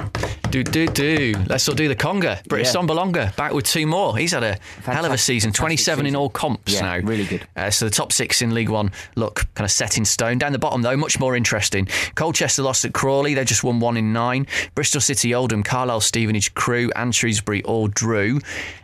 Let's all do the conga. British Sombalonga back with 2 more. He's had a hell of a season. 27 in all comps now. Really good. So the top 6 in League One look kind of set in stone. Down the bottom though, much more interesting. Colchester lost at Crawley. They just won 1 in 9. Bristol City, Oldham, Carlisle, Stevenage, Crewe and Shrewsbury all drew.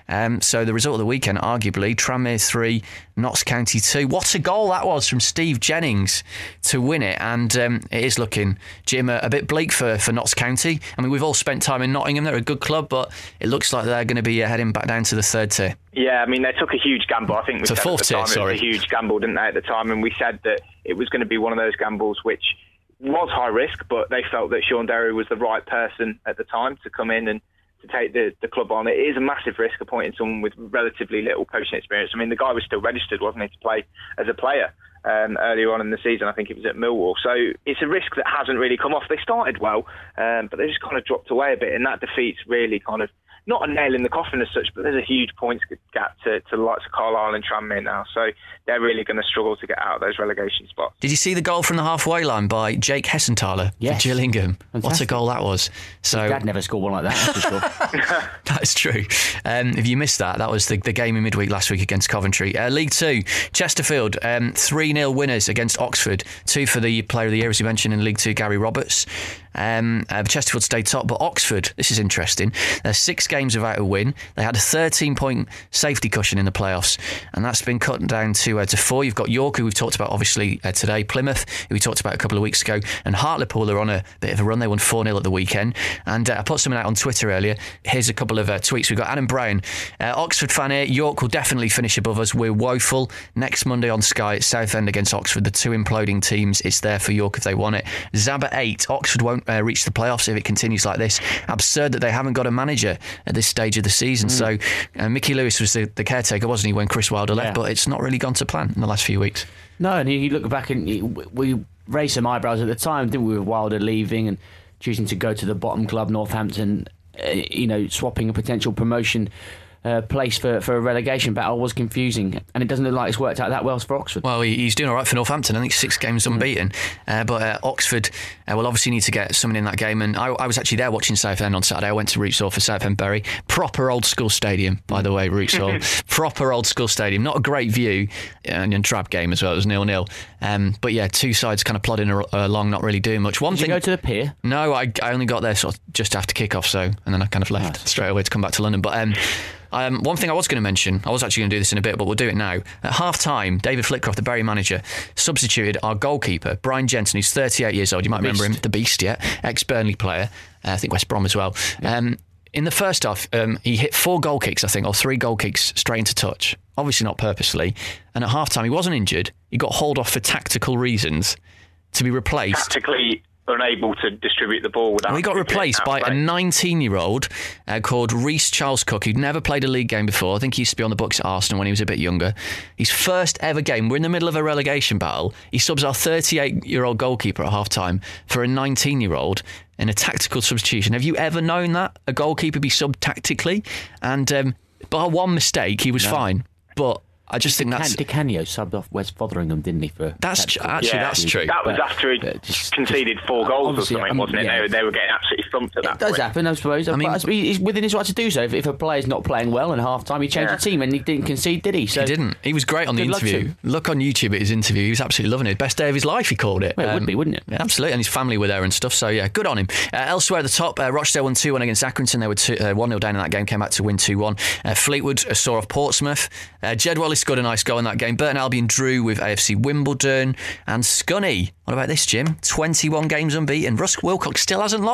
So the result of the weekend, arguably, Tranmere 3, Notts County 2. What a goal that was from Steve Jennings to win it. And it is looking, Jim, a bit bleak for Notts County. I mean, we've all spent time in Nottingham. They're a good club, but it looks like they're going to be heading back down to the 3rd tier. Yeah, I mean, they took a huge gamble. I think we said at the time it was a huge gamble, didn't they, at the time? And we said that it was going to be one of those gambles which was high risk, but they felt that Sean Derry was the right person at the time to come in and to take the club on. It is a massive risk appointing someone with relatively little coaching experience. I mean, the guy was still registered, wasn't he, to play as a player earlier on in the season. I think it was at Millwall. So it's a risk that hasn't really come off. They started well, but they just kind of dropped away a bit, and that defeat's really kind of not a nail in the coffin as such, but there's a huge points gap to the likes of Carlisle and Tranmere now. So they're really going to struggle to get out of those relegation spots. Did you see the goal from the halfway line by Jake Hessenthaler for Gillingham? Fantastic. What a goal that was. So His dad never scored one like that, that's for sure. That's true. If you missed that was the game in midweek last week against Coventry. League 2, Chesterfield, 3-0 winners against Oxford. 2 for the Player of the Year, as you mentioned, in League 2, Gary Roberts. Chesterfield stayed top, but Oxford, this is interesting, they're 6 games without a win. They had a 13-point safety cushion in the playoffs, and that's been cut down to 4. You've got York, who we've talked about obviously today, Plymouth, who we talked about a couple of weeks ago, and Hartlepool are on a bit of a run. They won 4-0 at the weekend, and I put something out on Twitter earlier. Here's a couple of tweets. We've got Adam Brown, Oxford fan here, York will definitely finish above us, we're woeful. Next Monday on Sky, it's Southend against Oxford, the 2 imploding teams. It's there for York if they want it. Zabba 8, Oxford won't reach the playoffs if it continues like this. Absurd that they haven't got a manager at this stage of the season. So Mickey Lewis was the caretaker, wasn't he, when Chris Wilder left, but it's not really gone to plan in the last few weeks. No, and you look back and we raised some eyebrows at the time, didn't we, with Wilder leaving and choosing to go to the bottom club, Northampton, swapping a potential promotion place for a relegation battle was confusing, and it doesn't look like it's worked out that well for Oxford. Well, he's doing all right for Northampton. I think 6 games unbeaten, but Oxford will obviously need to get someone in that game, and I was actually there watching Southend on Saturday. I went to Roots Hall for Southend Bury. Proper old school stadium, by the way, Roots Hall. Proper old school stadium. Not a great view, and drab game as well. It was 0-0. But yeah, 2 sides kind of plodding along, not really doing much. Did you go to the pier? No, I only got there sort of just after kick-off, and then I kind of left straight away to come back to London. But one thing I was going to mention, I was actually going to do this in a bit, but we'll do it now. At half-time, David Flitcroft, the Bury manager, substituted our goalkeeper, Brian Jensen, who's 38 years old. You might remember him, the Beast, ex-Burnley player. I think West Brom as well. Yeah. In the first half, he hit 4 goal kicks, I think, or 3 goal kicks straight into touch. Obviously not purposely. And at half-time, he wasn't injured. He got hauled off for tactical reasons to be replaced. Tactically unable to distribute the ball without... He got replaced by a 19-year-old called Reece Charles Cook, who'd never played a league game before. I think he used to be on the books at Arsenal when he was a bit younger. His first ever game, we're in the middle of a relegation battle. He subs our 38-year-old goalkeeper at half-time for a 19-year-old in a tactical substitution. Have you ever known that? A goalkeeper be subbed tactically? And by one mistake, he was fine. But I just think that's... Di Canio subbed off West Fotheringham, didn't he? That's true. That was after he conceded 4 goals or something, wasn't it? Yeah. They were getting absolutely thumped at that point. It does happen, I suppose. But he's within his right to do so. If a player's not playing well in half-time, he changed the team and he didn't concede, did he? So he didn't. He was great on the interview. Look on YouTube at his interview. He was absolutely loving it. Best day of his life, he called it. Well, it would be, wouldn't it? Yeah, absolutely. And his family were there and stuff. So, yeah, good on him. Elsewhere at the top, Rochdale won 2-1 against Accrington. They were 1-0 down in that game, came back to win 2-1. Fleetwood saw off Portsmouth. Jed Wallace scored a nice goal in that game. Burton Albion drew with AFC Wimbledon. And Scunny, what about this, Jim? 21 games unbeaten. Rusk Wilcox still hasn't lost.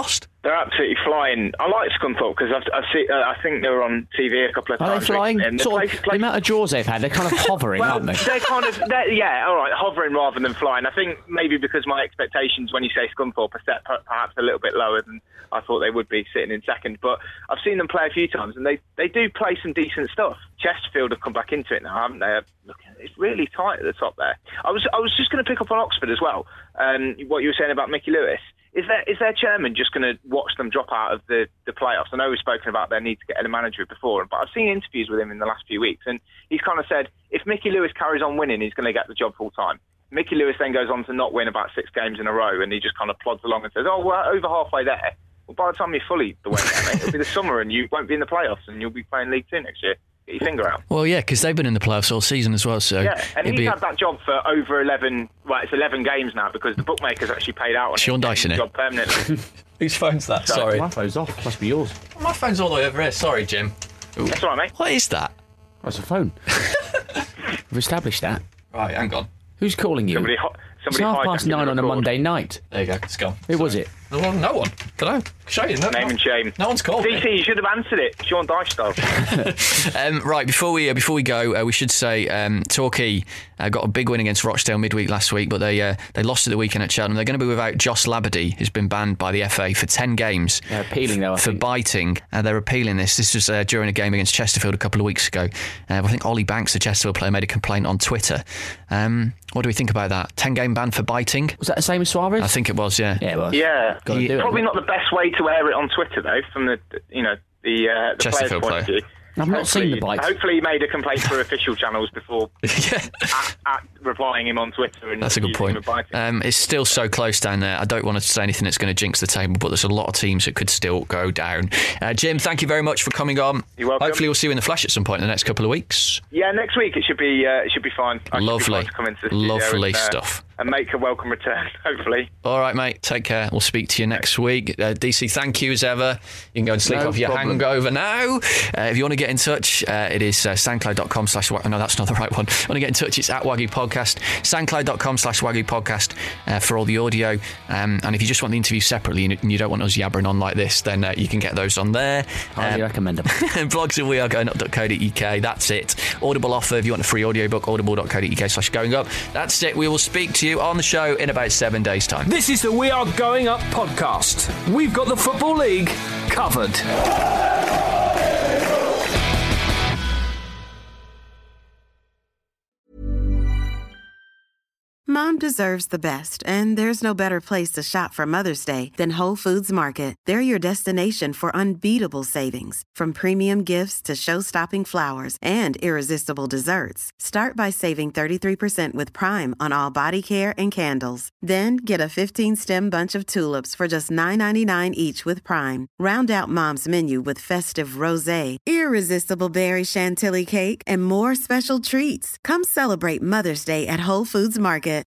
They're absolutely flying. I like Scunthorpe because I think they were on TV a couple of times. Are they flying? The amount of draws they've had, they're kind of hovering, aren't they? They're hovering rather than flying. I think maybe because my expectations when you say Scunthorpe are set perhaps a little bit lower than I thought they would be sitting in second. But I've seen them play a few times and they do play some decent stuff. Chesterfield have come back into it now, haven't they? Look, it's really tight at the top there. I was just going to pick up on Oxford as well. What you were saying about Mickey Lewis. Is their chairman just going to watch them drop out of the playoffs? I know we've spoken about their need to get a manager before, but I've seen interviews with him in the last few weeks, and he's kind of said if Mickey Lewis carries on winning, he's going to get the job full time. Mickey Lewis then goes on to not win about 6 games in a row, and he just kind of plods along and says, we're over halfway there. Well, by the time you're fully the way there, mate, it'll be the summer, and you won't be in the playoffs, and you'll be playing League Two next year. Get your finger out. Well, yeah, because they've been in the playoffs all season as well. So yeah, and he's had that job for over 11. Well, it's 11 games now because the bookmakers actually paid out on Sean Dyson job permanently. Whose phone's that? Sorry, my phone's off. Must be yours. My phone's all the way over here. Sorry, Jim. Ooh. That's all right, mate. What is that? That's a phone. We've established that. Right, hang on. Who's calling you? Somebody it's 9:30 on a Monday night. There you go. It's gone. Who was it? Well, no one. Can I show you? Name and shame. No one's called DC, you should have answered it. Sean Dyche style. Right, before we go, we should say Torquay got a big win against Rochdale midweek last week, but they lost at the weekend at Cheltenham. They're going to be without Joss Labadie, who's been banned by the FA for 10 games. They're appealing though, for biting. They're appealing this. This was during a game against Chesterfield a couple of weeks ago. I think Ollie Banks, the Chesterfield player, made a complaint on Twitter. What do we think about that? 10-game ban for biting. Was that the same as Suarez? I think it was, yeah. Yeah, it was. Yeah. Probably not the best way to air it on Twitter, though, from the Chesterfield player's point of view. I've not seen the bite. Hopefully he made a complaint for official channels before at replying him on Twitter. And that's a good point. It's still so close down there. I don't want to say anything that's going to jinx the table, but there's a lot of teams that could still go down. Jim, thank you very much for coming on. You're welcome. Hopefully we'll see you in the flesh at some point in the next couple of weeks. Yeah, next week it should be fine. Lovely. Lovely stuff. And make a welcome return, hopefully. All right, mate. Take care. We'll speak to you next week. DC, thank you as ever. You can go and sleep off your hangover now. If you want to get in touch, it is soundcloud.com/... No, that's not the right one. Want to get in touch, it's at Wagyu Podcast. Soundcloud.com/Wagyu Podcast for all the audio. And if you just want the interview separately and you don't want us yabbering on like this, then you can get those on there. Highly recommend them. Blogs at wearegoingup.co.uk. That's it. Audible offer if you want a free audiobook, audible.co.uk/goingup. That's it. We will speak to you on the show in about 7 days' time. This is the We Are Going Up podcast. We've got the Football League covered. Mom deserves the best, and there's no better place to shop for Mother's Day than Whole Foods Market. They're your destination for unbeatable savings, from premium gifts to show-stopping flowers and irresistible desserts. Start by saving 33% with Prime on all body care and candles. Then get a 15-stem bunch of tulips for just $9.99 each with Prime. Round out Mom's menu with festive rosé, irresistible berry chantilly cake, and more special treats. Come celebrate Mother's Day at Whole Foods Market.